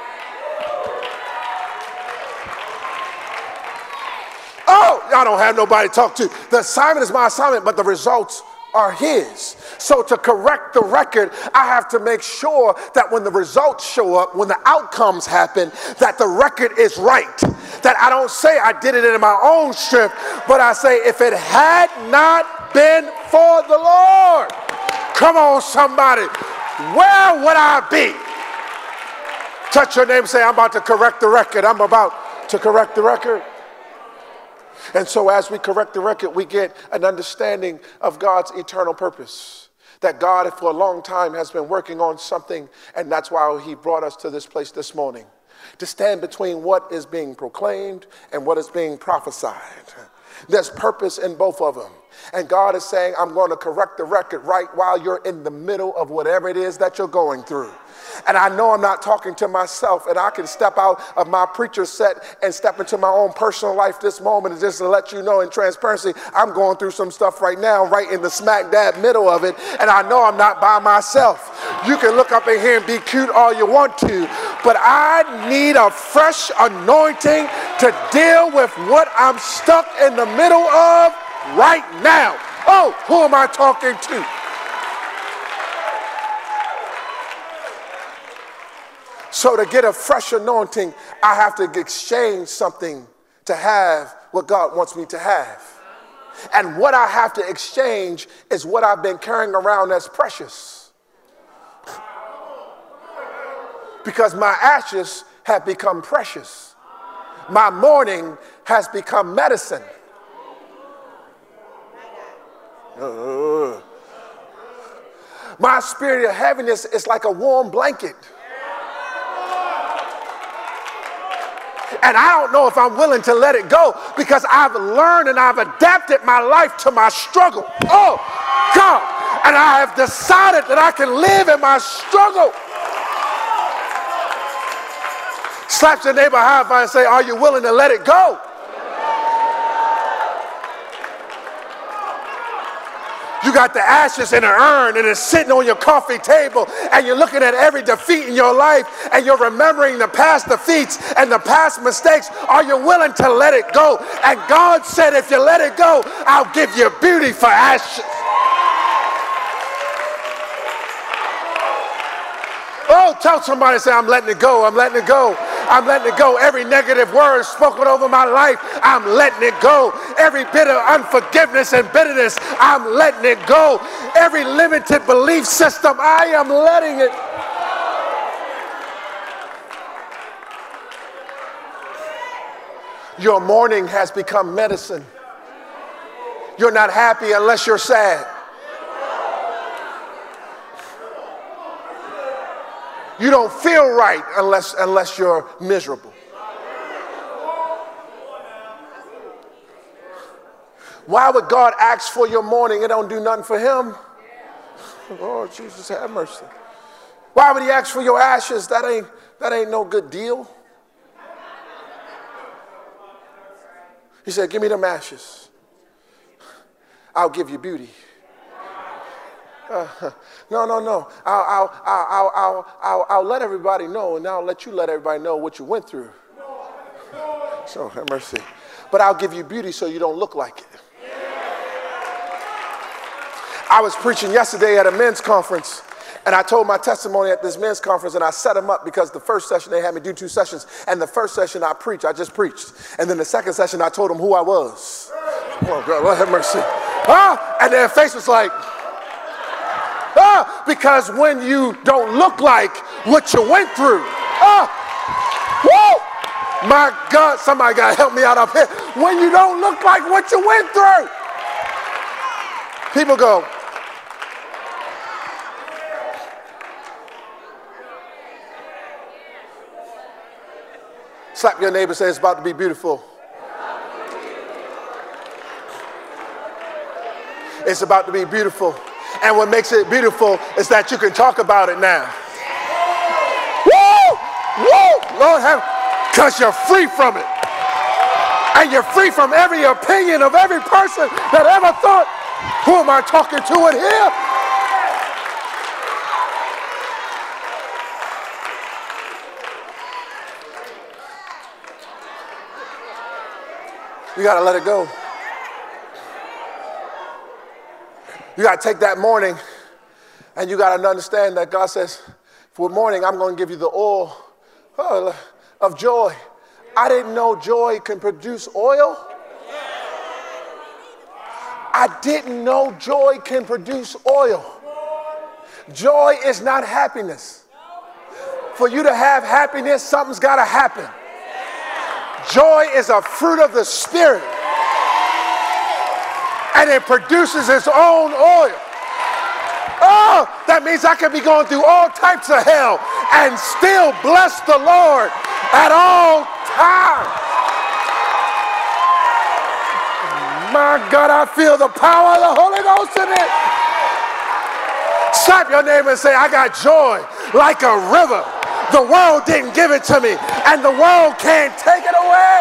Speaker 1: Oh, I don't have nobody to talk to. The assignment is my assignment, but the results are his. So to correct the record, I have to make sure that when the results show up, when the outcomes happen, that the record is right. That I don't say I did it in my own strength, but I say if it had not been for the Lord, come on somebody, where would I be? Touch your neighbor and say, I'm about to correct the record. I'm about to correct the record. And so as we correct the record, we get an understanding of God's eternal purpose. That God for a long time has been working on something, and that's why he brought us to this place this morning. To stand between what is being proclaimed and what is being prophesied. There's purpose in both of them. And God is saying, I'm going to correct the record right while you're in the middle of whatever it is that you're going through. And I know I'm not talking to myself, and I can step out of my preacher set and step into my own personal life this moment, and just to let you know in transparency, I'm going through some stuff right now, right in the smack dab middle of it, and I know I'm not by myself. You can look up in here and be cute all you want to, but I need a fresh anointing to deal with what I'm stuck in the middle of right now. Oh, who am I talking to? So to get a fresh anointing, I have to exchange something to have what God wants me to have. And what I have to exchange is what I've been carrying around as precious. because my ashes have become precious. My mourning has become medicine. Uh, my spirit of heaviness is like a warm blanket. And I don't know if I'm willing to let it go because I've learned and I've adapted my life to my struggle. Oh, God. And I have decided that I can live in my struggle. Slap your neighbor high five and say, are you willing to let it go? You got the ashes in an urn and it's sitting on your coffee table and you're looking at every defeat in your life and you're remembering the past defeats and the past mistakes. Are you willing to let it go? And God said, if you let it go, I'll give you beauty for ashes. Oh, tell somebody, say, I'm letting it go. I'm letting it go. I'm letting it go. Every negative word spoken over my life, I'm letting it go. Every bit of unforgiveness and bitterness, I'm letting it go. Every limited belief system, I am letting it. Your mourning has become medicine. You're not happy unless you're sad. You don't feel right unless, unless you're miserable. Why would God ask for your mourning? It don't do nothing for him. Lord Jesus, have mercy. Why would he ask for your ashes? That ain't, that ain't no good deal. He said, give me them ashes. I'll give you beauty. Uh, no, no, no. I'll, I'll, I'll, I'll, I'll, I'll let everybody know, and I'll let you let everybody know what you went through. So, have mercy. But I'll give you beauty so you don't look like it. I was preaching yesterday at a men's conference, and I told my testimony at this men's conference, and I set them up because the first session they had me do two sessions, and the first session I preached, I just preached. And then the second session I told them who I was. Oh, God, Lord have mercy. Ah, and their face was like, ah, because when you don't look like what you went through, ah, woo, my God, somebody got to help me out up here. When you don't look like what you went through, people go, slap your neighbor, say it's about to be beautiful. It's about to be beautiful. And what makes it beautiful is that you can talk about it now. Woo! Woo! Lord have, because you're free from it. And you're free from every opinion of every person that ever thought, who am I talking to in here? You got to let it go. You got to take that mourning, and you got to understand that God says, for mourning, I'm going to give you the oil oh, of joy. I didn't know joy can produce oil. I didn't know joy can produce oil. Joy is not happiness. For you to have happiness, something's got to happen. Joy is a fruit of the Spirit. And it produces its own oil. Oh, that means I can be going through all types of hell and still bless the Lord at all times. My God, I feel the power of the Holy Ghost in it. Slap your neighbor and say, I got joy like a river. The world didn't give it to me, and the world can't take it away.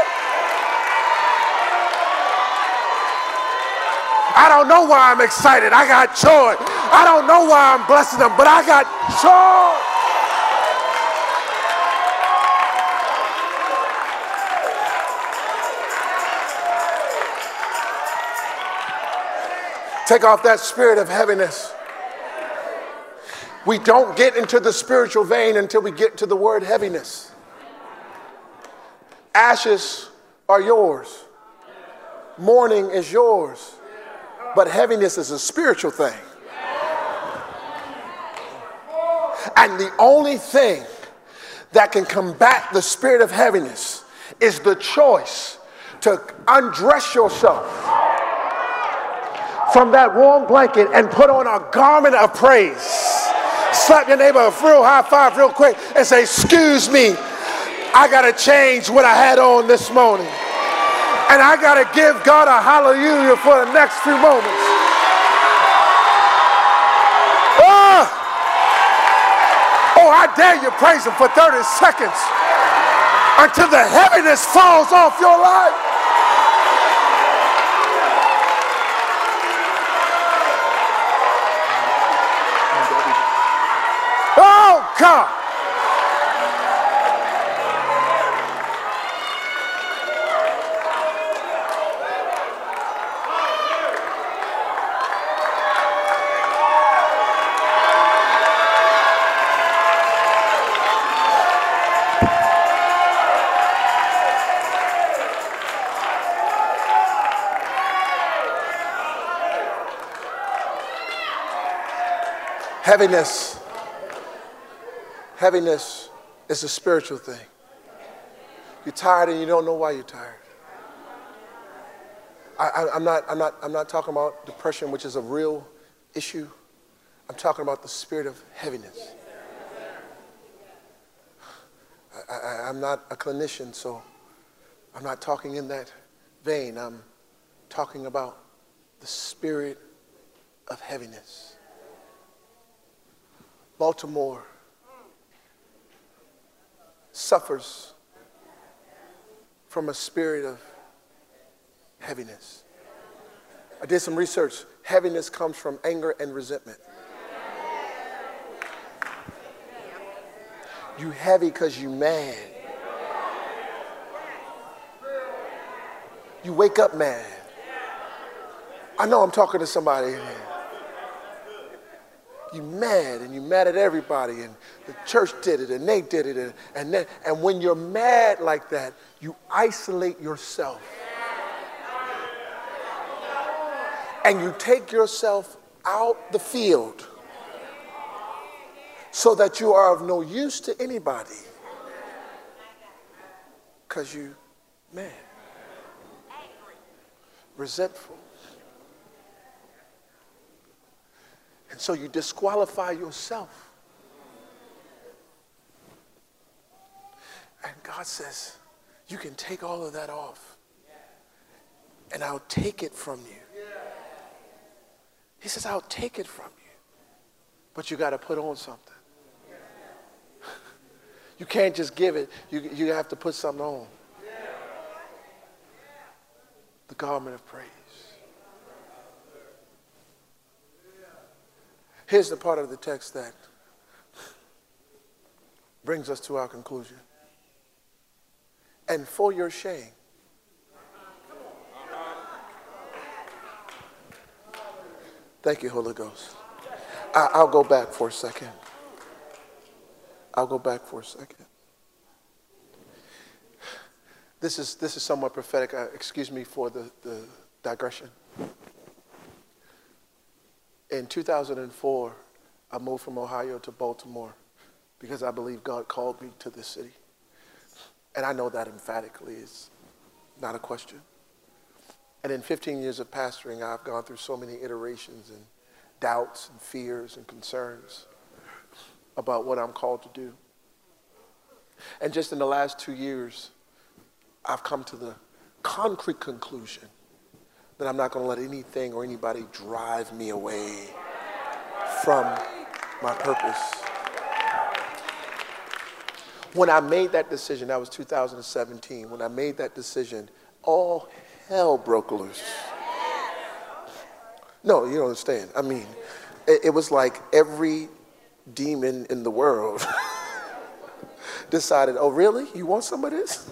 Speaker 1: I don't know why I'm excited. I got joy. I don't know why I'm blessing them, but I got joy. Take off that spirit of heaviness. We don't get into the spiritual vein until we get to the word heaviness. Ashes are yours. Mourning is yours. But heaviness is a spiritual thing. And the only thing that can combat the spirit of heaviness is the choice to undress yourself from that warm blanket and put on a garment of praise. Slap your neighbor a real high five real quick and say, excuse me, I got to change what I had on this morning. And I got to give God a hallelujah for the next few moments. Oh, oh I dare you praise him for thirty seconds until the heaviness falls off your life. Oh, God. Heaviness. Heaviness is a spiritual thing. You're tired and you don't know why you're tired. I, I, I'm not, I'm not, I'm not talking about depression, which is a real issue. I'm talking about the spirit of heaviness. I, I, I'm not a clinician, so I'm not talking in that vein. I'm talking about the spirit of heaviness. Baltimore suffers from a spirit of heaviness. I did some research. Heaviness comes from anger and resentment. You heavy because you mad. You wake up mad. I know I'm talking to somebody here. You mad and you mad at everybody, and the church did it and they did it, and and, then, and when you're mad like that, you isolate yourself and you take yourself out the field so that you are of no use to anybody because you mad, resentful. And so you disqualify yourself. And God says, you can take all of that off and I'll take it from you. He says, I'll take it from you. But you got to put on something. You can't just give it. You, you have to put something on. The garment of praise. Here's the part of the text that brings us to our conclusion. And for your shame, thank you, Holy Ghost. I, I'll go back for a second. I'll go back for a second. This is this is somewhat prophetic. Uh, excuse me for the, the digression. In two thousand four, I moved from Ohio to Baltimore because I believe God called me to this city. And I know that emphatically is not a question. And in fifteen years of pastoring, I've gone through so many iterations and doubts and fears and concerns about what I'm called to do. And just in the last two years, I've come to the concrete conclusion that I'm not going to let anything or anybody drive me away from my purpose. When I made that decision, that was two thousand seventeen, when I made that decision, all hell broke loose. No, you don't understand. I mean, it, it was like every demon in the world decided, oh, really? You want some of this?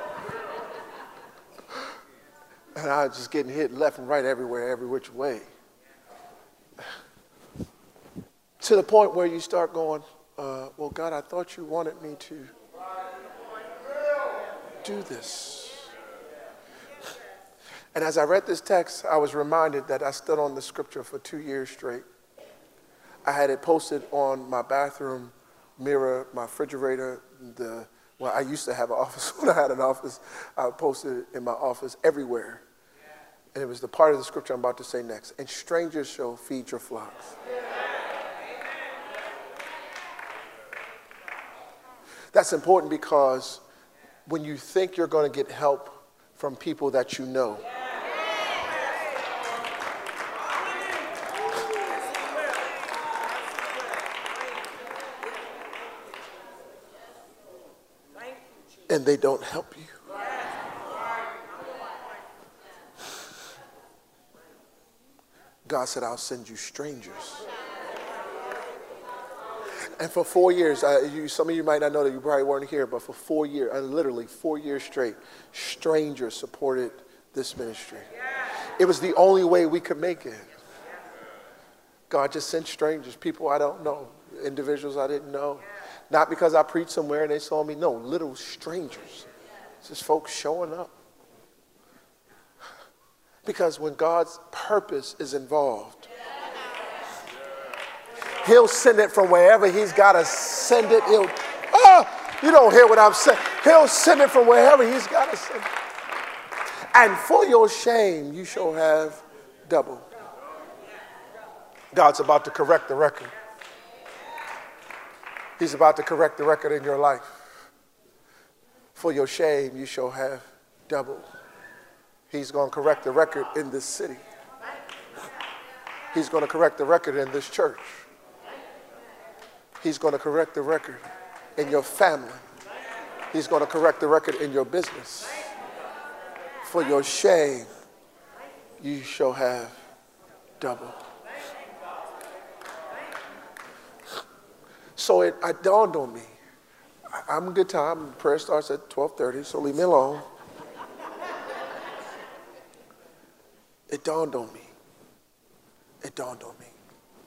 Speaker 1: And I was just getting hit left and right, everywhere, every which way. To the point where you start going, uh, well, God, I thought you wanted me to do this. And as I read this text, I was reminded that I stood on the scripture for two years straight. I had it posted on my bathroom mirror, my refrigerator, the, well, I used to have an office. When I had an office, I posted it in my office everywhere. And it was the part of the scripture I'm about to say next. And strangers shall feed your flocks. That's important because when you think you're going to get help from people that you know, and they don't help you, God said, I'll send you strangers. And for four years, uh, you, some of you might not know that, you probably weren't here, but for four years, uh, literally four years straight, strangers supported this ministry. It was the only way we could make it. God just sent strangers, people I don't know, individuals I didn't know. Not because I preached somewhere and they saw me. No, little strangers. It's just folks showing up. Because when God's purpose is involved, he'll send it from wherever he's got to send it. He'll, oh, you don't hear what I'm saying. He'll send it from wherever he's got to send it. And for your shame, you shall have double. God's about to correct the record. He's about to correct the record in your life. For your shame, you shall have double. He's going to correct the record in this city. He's going to correct the record in this church. He's going to correct the record in your family. He's going to correct the record in your business. For your shame, you shall have double. So it, it dawned on me. I'm a good time. Prayer starts at twelve thirty, so leave me alone. It dawned on me. It dawned on me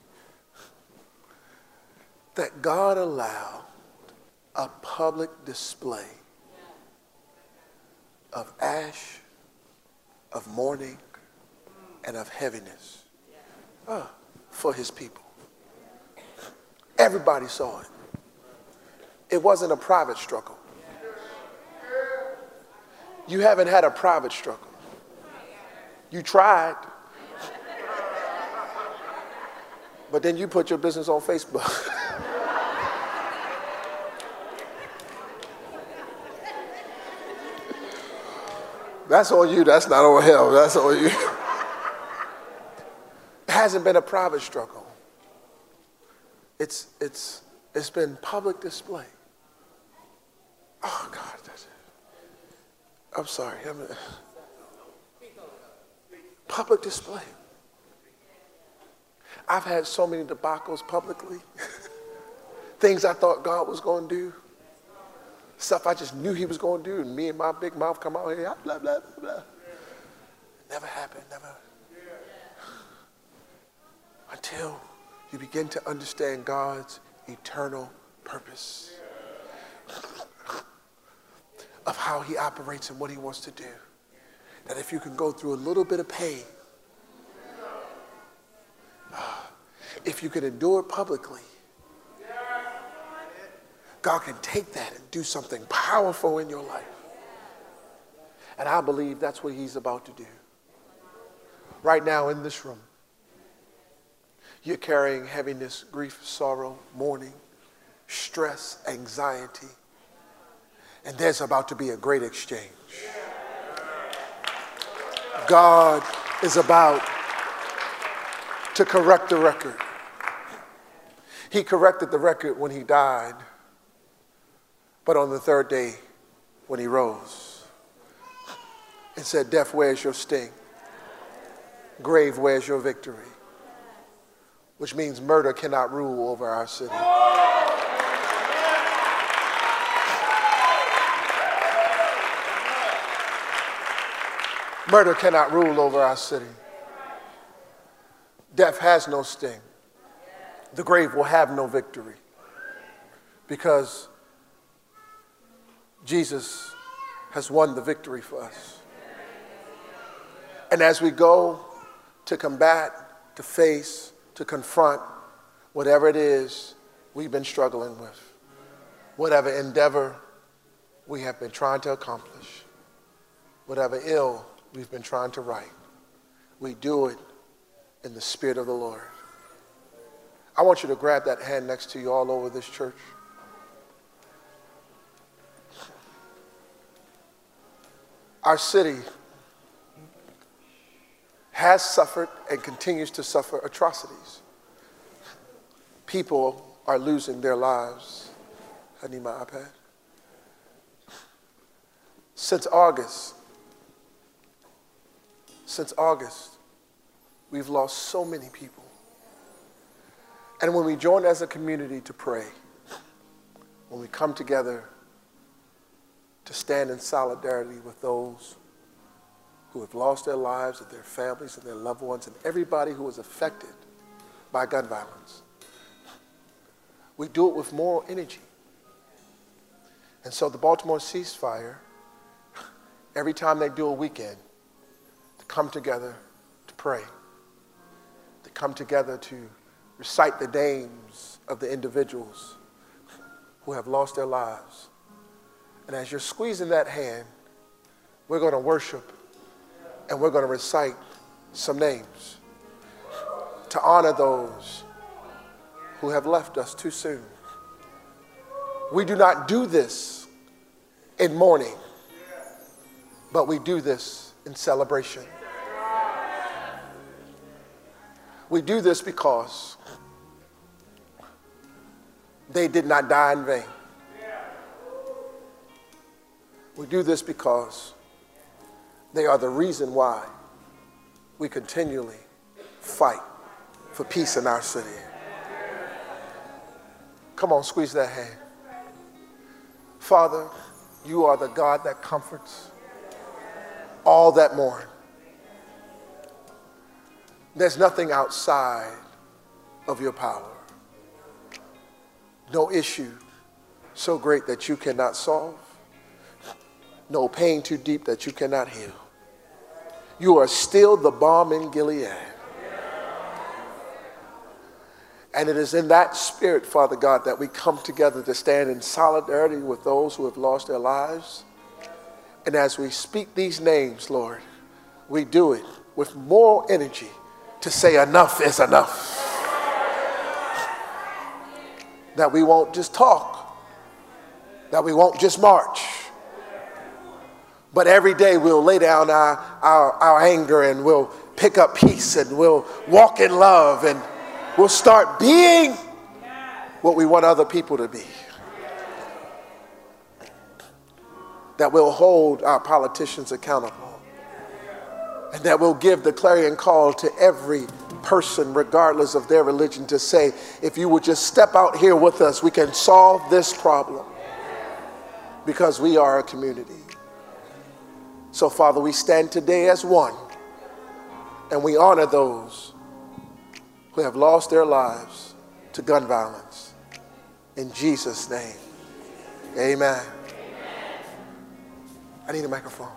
Speaker 1: that God allowed a public display of ash, of mourning, and of heaviness uh, for his people. Everybody saw it. It wasn't a private struggle. You haven't had a private struggle. You tried, but then you put your business on Facebook. That's on you. That's not on him. That's on you. It hasn't been a private struggle. It's it's it's been public display. Oh God, that's it. I'm sorry. I'm a, public display. I've had so many debacles publicly. Things I thought God was going to do. Stuff I just knew he was going to do. And me and my big mouth come out here. Blah, blah, blah, blah. Never happened. Never. Until you begin to understand God's eternal purpose of how he operates and what he wants to do. That if you can go through a little bit of pain, uh, if you can endure it publicly, God can take that and do something powerful in your life. And I believe that's what he's about to do. Right now in this room, you're carrying heaviness, grief, sorrow, mourning, stress, anxiety, and there's about to be a great exchange. God is about to correct the record. He corrected the record when he died, but on the third day when he rose and said, death, where's your sting? Grave, where's your victory? Which means murder cannot rule over our city. Murder cannot rule over our city. Death has no sting. The grave will have no victory because Jesus has won the victory for us. And as we go to combat, to face, to confront whatever it is we've been struggling with, whatever endeavor we have been trying to accomplish, whatever ill we've been trying to right, we do it in the Spirit of the Lord. I want you to grab that hand next to you all over this church. Our city has suffered and continues to suffer atrocities. People are losing their lives. I need my iPad. Since August, since August, we've lost so many people. And when we join as a community to pray, when we come together to stand in solidarity with those who have lost their lives and their families and their loved ones and everybody who was affected by gun violence, we do it with more energy. And so the Baltimore ceasefire, every time they do a weekend, to come together to pray, to come together to recite the names of the individuals who have lost their lives. And as you're squeezing that hand, we're going to worship and we're going to recite some names to honor those who have left us too soon. We do not do this in mourning, but we do this in celebration. We do this because they did not die in vain. We do this because they are the reason why we continually fight for peace in our city. Come on, squeeze that hand. Father, you are the God that comforts all that mourn. There's nothing outside of your power. No issue so great that you cannot solve. No pain too deep that you cannot heal. You are still the balm in Gilead. And it is in that spirit, Father God, that we come together to stand in solidarity with those who have lost their lives. And as we speak these names, Lord, we do it with more energy to say enough is enough. That we won't just talk, that we won't just march, but every day we'll lay down our, our, our anger and we'll pick up peace and we'll walk in love and we'll start being what we want other people to be. That we'll hold our politicians accountable and that we'll give the clarion call to every person, regardless of their religion, to say, if you would just step out here with us, we can solve this problem because we are a community. So, Father, we stand today as one and we honor those who have lost their lives to gun violence. In Jesus' name, amen. I need a microphone.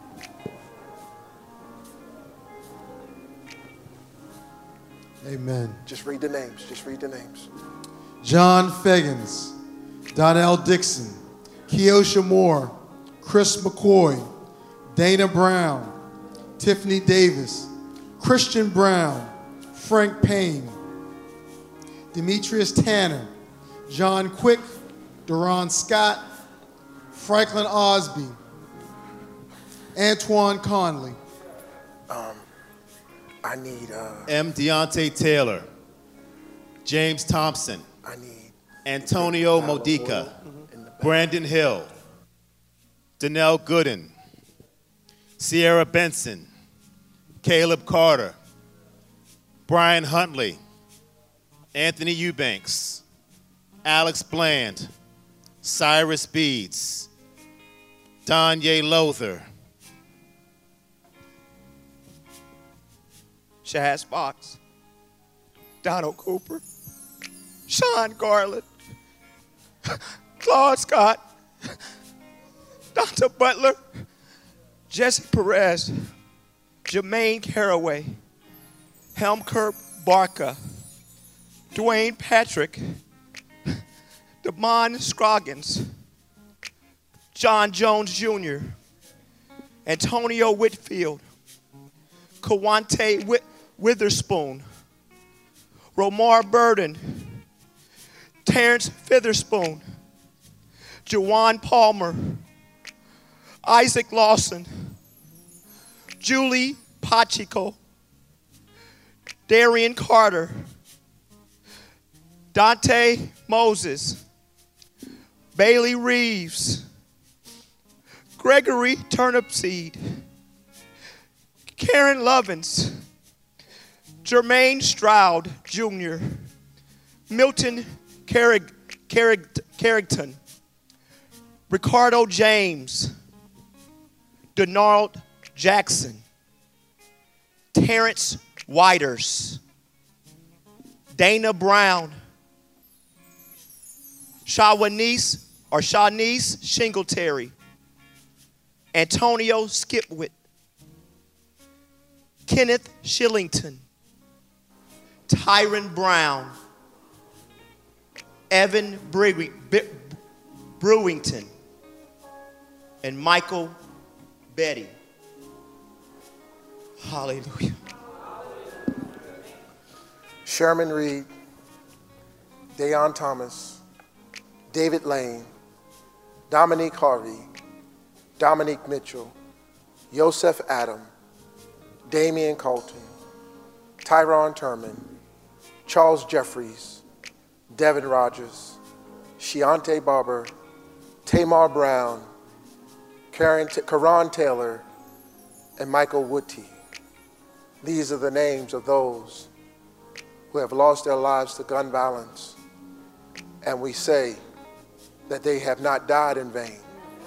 Speaker 2: Amen.
Speaker 1: Just read the names. Just read the names.
Speaker 2: John Feggins, Donnell Dixon, Keosha Moore, Chris McCoy, Dana Brown, Tiffany Davis, Christian Brown, Frank Payne, Demetrius Tanner, John Quick, Duron Scott, Franklin Osby, Antoine Conley.
Speaker 1: Um, I need... Uh,
Speaker 3: M. Deontay Taylor, James Thompson,
Speaker 1: I need...
Speaker 3: Antonio Modica, Brandon Hill, Danelle Gooden, Sierra Benson, Caleb Carter, Brian Huntley, Anthony Eubanks, Alex Bland, Cyrus Beads, Donye Lother,
Speaker 4: Chaz Fox, Donald Cooper, Sean Garland, Claude Scott, Doctor Butler, Jesse Perez, Jermaine Caraway, Helmkirk Barker, Dwayne Patrick, Damon Scroggins, John Jones Junior, Antonio Whitfield, Kawante Witherspoon, Romar Burden, Terrence Fitherspoon, Jawan Palmer, Isaac Lawson, Julie Pacheco, Darian Carter, Dante Moses, Bailey Reeves, Gregory Turnipseed, Karen Lovins, Jermaine Stroud Junior, Milton Carrig, Carrig, Carrington, Ricardo James, Donald Jackson, Terrence Whiters, Dana Brown, Shawanice or Shanice Shingletary, Antonio Skipwit, Kenneth Shillington, Tyron Brown, Evan Brewington, and Michael Betty. Hallelujah.
Speaker 1: Sherman Reed, Dayon Thomas, David Lane, Dominique Harvey, Dominique Mitchell, Yosef Adam, Damian Colton, Tyron Turman, Charles Jeffries, Devin Rogers, Shiante Barber, Tamar Brown, Karen T- Karan Taylor, and Michael Woodtie. These are the names of those who have lost their lives to gun violence, and we say that they have not died in vain.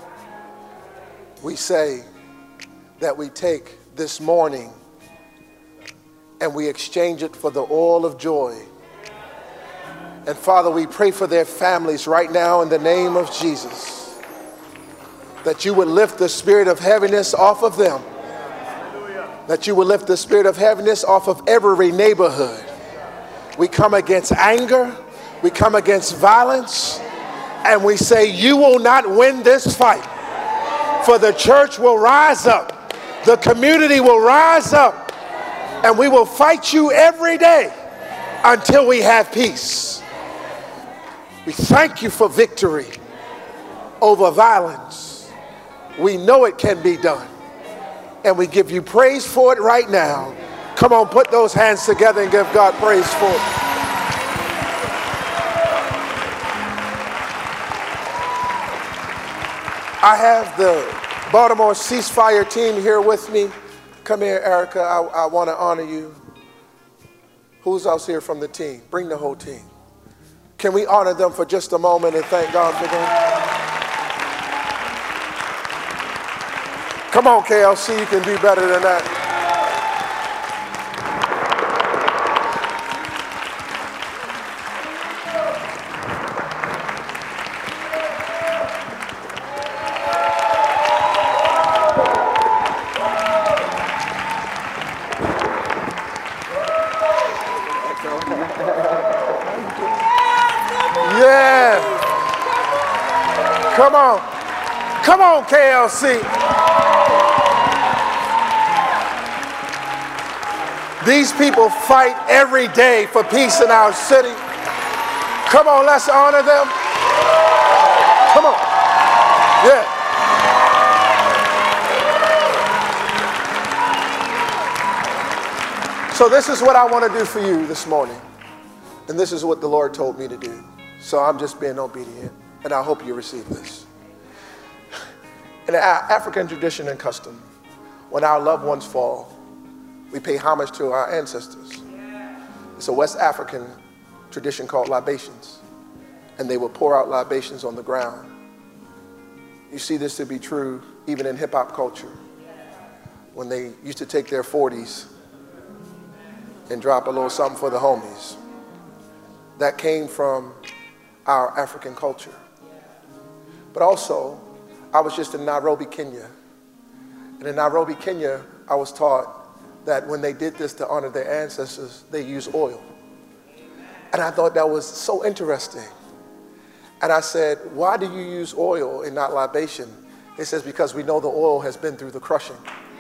Speaker 1: We say that we take this morning and we exchange it for the oil of joy. And Father, we pray for their families right now in the name of Jesus, that you would lift the spirit of heaviness off of them, that you would lift the spirit of heaviness off of every neighborhood. We come against anger, we come against violence, and we say, you will not win this fight. For the church will rise up, the community will rise up, and we will fight you every day until we have peace. We thank you for victory over violence. We know it can be done, and we give you praise for it right now. Come on, put those hands together and give God praise for it. I have the Baltimore ceasefire team here with me. Come here, Erica. I, I want to honor you. Who's else here from the team? Bring the whole team. Can we honor them for just a moment and thank God for them? Come on, K L C, you can do better than that. Come on. Come on, K L C. These people fight every day for peace in our city. Come on, let's honor them. Come on. Yeah. So this is what I want to do for you this morning. And this is what the Lord told me to do. So I'm just being obedient. And I hope you receive this. In our African tradition and custom, when our loved ones fall, we pay homage to our ancestors. It's a West African tradition called libations. And they will pour out libations on the ground. You see this to be true even in hip hop culture. When they used to take their forties and drop a little something for the homies. That came from our African culture. But also, I was just in Nairobi, Kenya. And in Nairobi, Kenya, I was taught that when they did this to honor their ancestors, they used oil. And I thought that was so interesting. And I said, why do you use oil and not libation? It says, because we know the oil has been through the crushing.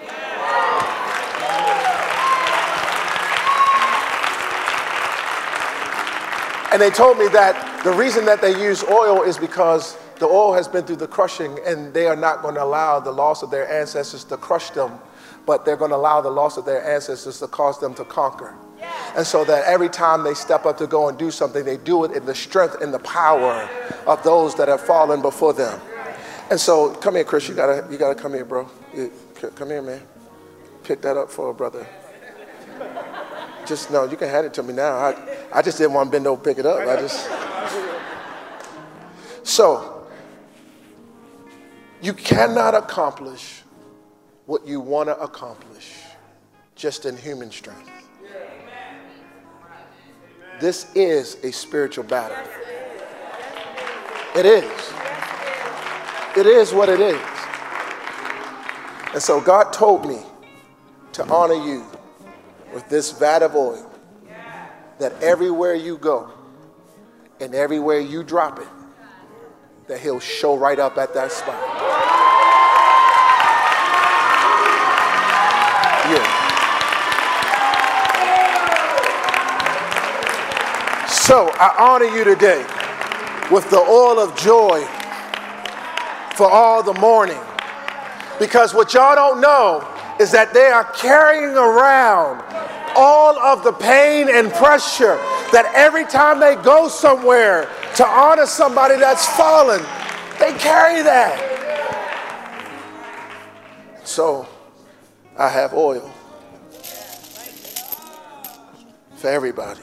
Speaker 1: And they told me that the reason that they use oil is because the oil has been through the crushing, and they are not going to allow the loss of their ancestors to crush them, but they're going to allow the loss of their ancestors to cause them to conquer. And so that every time they step up to go and do something, they do it in the strength and the power of those that have fallen before them. And so, come here, Chris, you gotta, you gotta come here, bro. You, come here, man. Pick that up for a brother. Just, no, you can hand it to me now. I, I just didn't want to bend over pick it up. I just. So, you cannot accomplish what you want to accomplish just in human strength. This is a spiritual battle. It is. It is what it is. And so God told me to honor you with this vat of oil, that everywhere you go and everywhere you drop it, that he'll show right up at that spot. Yeah. So I honor you today with the oil of joy for all the mourning. Because what y'all don't know is that they are carrying around all of the pain and pressure that every time they go somewhere to honor somebody that's fallen, they carry that. So I have oil for everybody.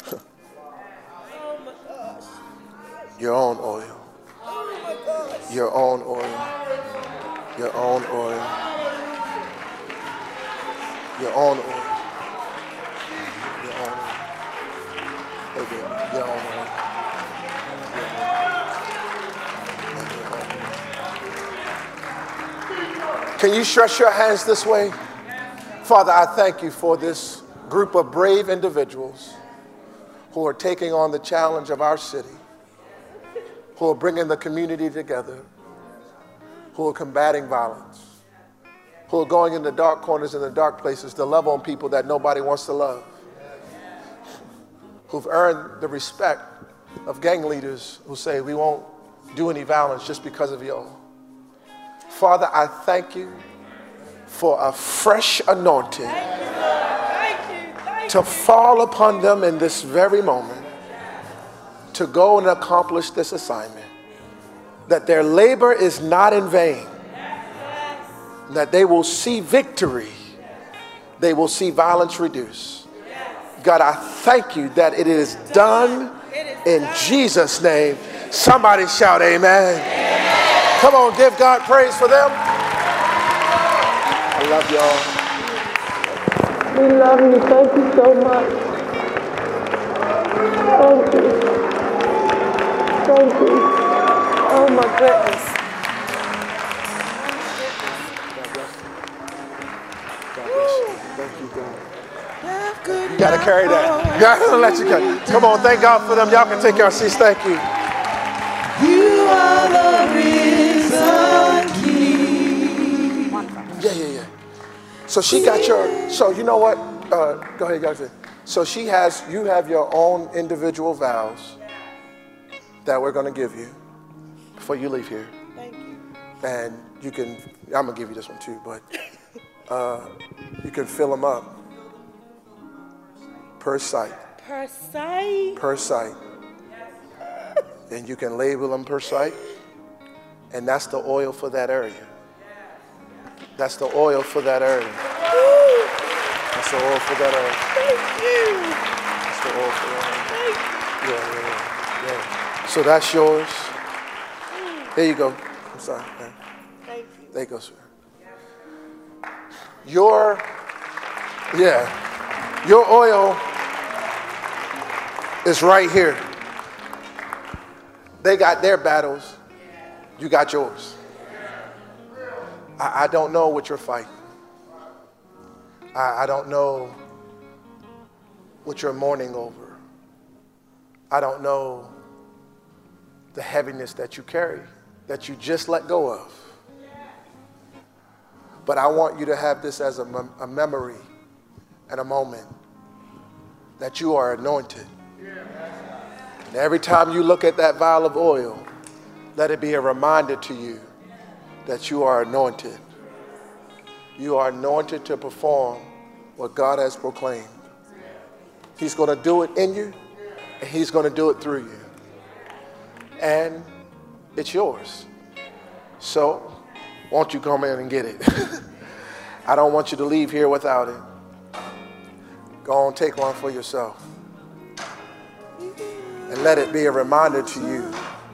Speaker 1: Your own oil. Your own oil. Your own oil. Your own oil. Your own oil. Hey, baby, your own oil. Can you stretch your hands this way? Father, I thank you for this group of brave individuals who are taking on the challenge of our city, who are bringing the community together, who are combating violence, who are going in the dark corners and the dark places to love on people that nobody wants to love, who've earned the respect of gang leaders who say we won't do any violence just because of y'all. Father, I thank you for a fresh anointing thank you, thank you, thank to fall upon them in this very moment to go and accomplish this assignment, that their labor is not in vain, that they will see victory, they will see violence reduce. God, I thank you that it is done in Jesus' name. Somebody shout amen. Come on, give God praise for them. I love y'all.
Speaker 5: We love you. Thank you so much. Thank you. Thank you. Oh my goodness.
Speaker 1: God bless you. Thank you, God. You gotta carry that. God gonna let you go. Come on, thank God for them. Y'all can take your seats. Thank you.
Speaker 6: You are the risen King.
Speaker 1: Yeah, yeah, yeah. So she got your, so you know what? Uh, go ahead, guys. So she has, you have your own individual vows that we're going to give you before you leave here.
Speaker 5: Thank you.
Speaker 1: And you can, I'm going to give you this one too, but uh, you can fill them up per site.
Speaker 5: Per site?
Speaker 1: Per site. And you can label them per site. And that's the oil for that area. That's the oil for that area. That's the oil for that area.
Speaker 5: Thank you.
Speaker 1: That's the oil for that area. Yeah, yeah, yeah, yeah. So that's yours. There you go. I'm sorry. Man.
Speaker 5: Thank you.
Speaker 1: There you go, sir. Your, yeah, your oil is right here. They got their battles. You got yours. I, I don't know what you're fighting. I, I don't know what you're mourning over. I don't know the heaviness that you carry, that you just let go of. But I want you to have this as a, mem- a memory and a moment that you are anointed. And every time you look at that vial of oil, let it be a reminder to you that you are anointed. You are anointed to perform what God has proclaimed. He's going to do it in you, and he's going to do it through you. And it's yours. So, won't you come in and get it? I don't want you to leave here without it. Go on, take one for yourself. And let it be a reminder to you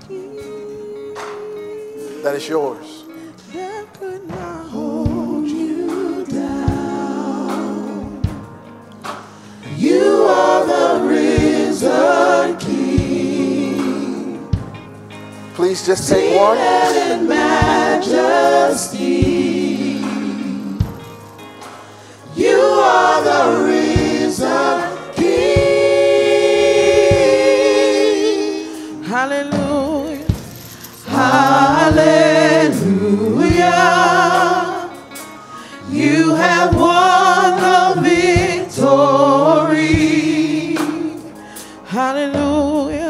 Speaker 1: that it's yours.
Speaker 6: That could not hold you down. You are the risen King.
Speaker 1: Please just take one.
Speaker 6: Seated in majesty. You are the risen King. Hallelujah. Hallelujah. You have won the victory. Hallelujah.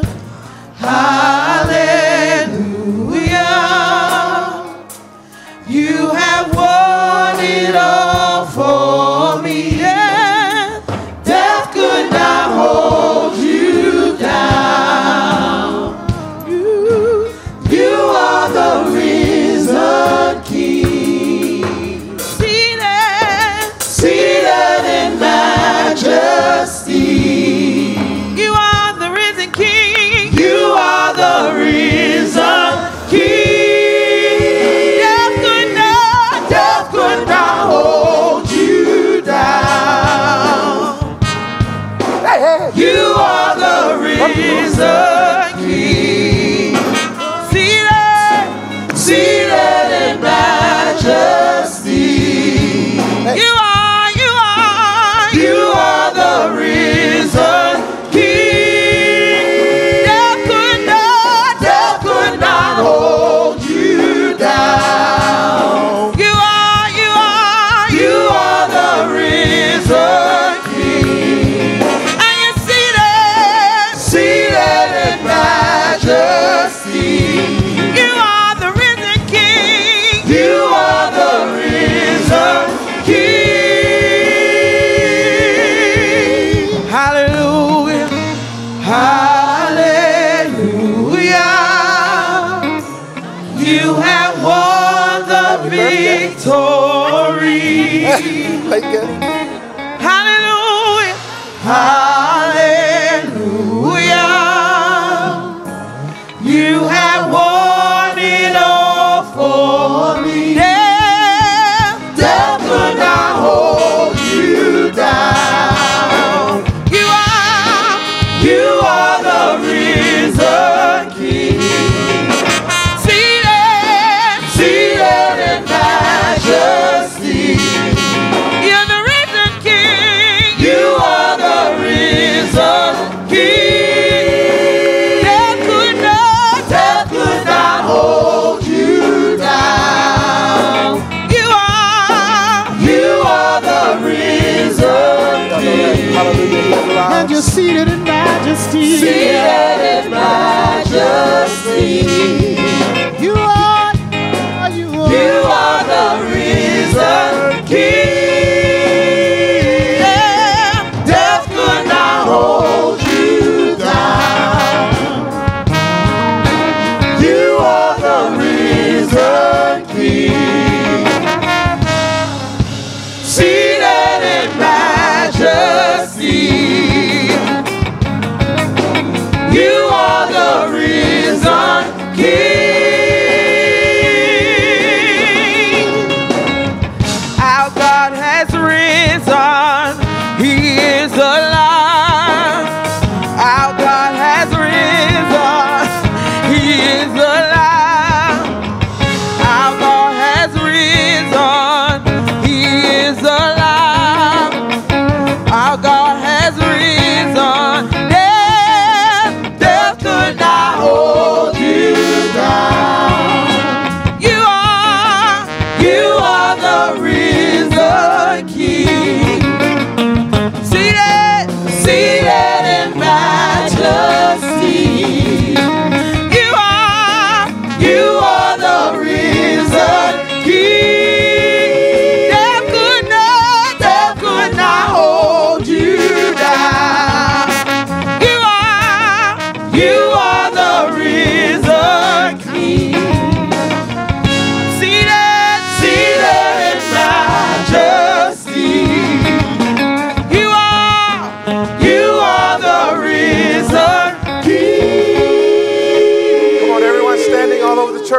Speaker 6: Hallelujah. You have won it all for me. Yeah. Death could not hold you down. You, you are the risen King. Seated, seated in majesty. You are the risen King. You are the risen King. Death could not, death could not hold you down.
Speaker 1: Hey, hey.
Speaker 6: You are the risen King. Seated, seated in majesty. You are, you are, you are the risen King. Death could not, death could not hold you down. You are, you are, you are the risen King. And you're seated, seated in majesty. You are the risen King. You are the risen King. Hallelujah. Hallelujah. You have won the victory.
Speaker 1: Like it.
Speaker 6: Hallelujah. Hallelujah. You have won it all for me. Death, death could not hold you down. You are, you are the risen King. Seated, seated in majesty. You're the risen King. You are the risen King. Death could not, death could not hold you down. You are, you are the risen King.
Speaker 1: Hallelujah.
Speaker 6: And you're seated in majesty. Seated in majesty. You are, you are, you are the risen King. Yeah. Death could not hold you down. You are the risen King. Seated in majesty.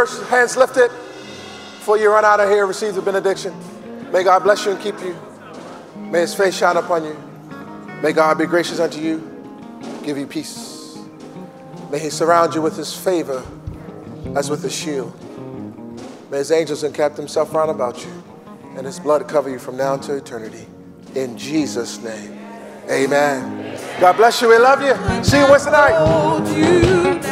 Speaker 1: believers, hands lifted. Before you run out of here, receive the benediction. May God bless you and keep you. May his face shine upon you. May God be gracious unto you, give you peace. May he surround you with his favor as with a shield. May his angels encamp themselves round about you, and his blood cover you from now to eternity. In Jesus' name, amen. God bless you. We love you. See you Wednesday night.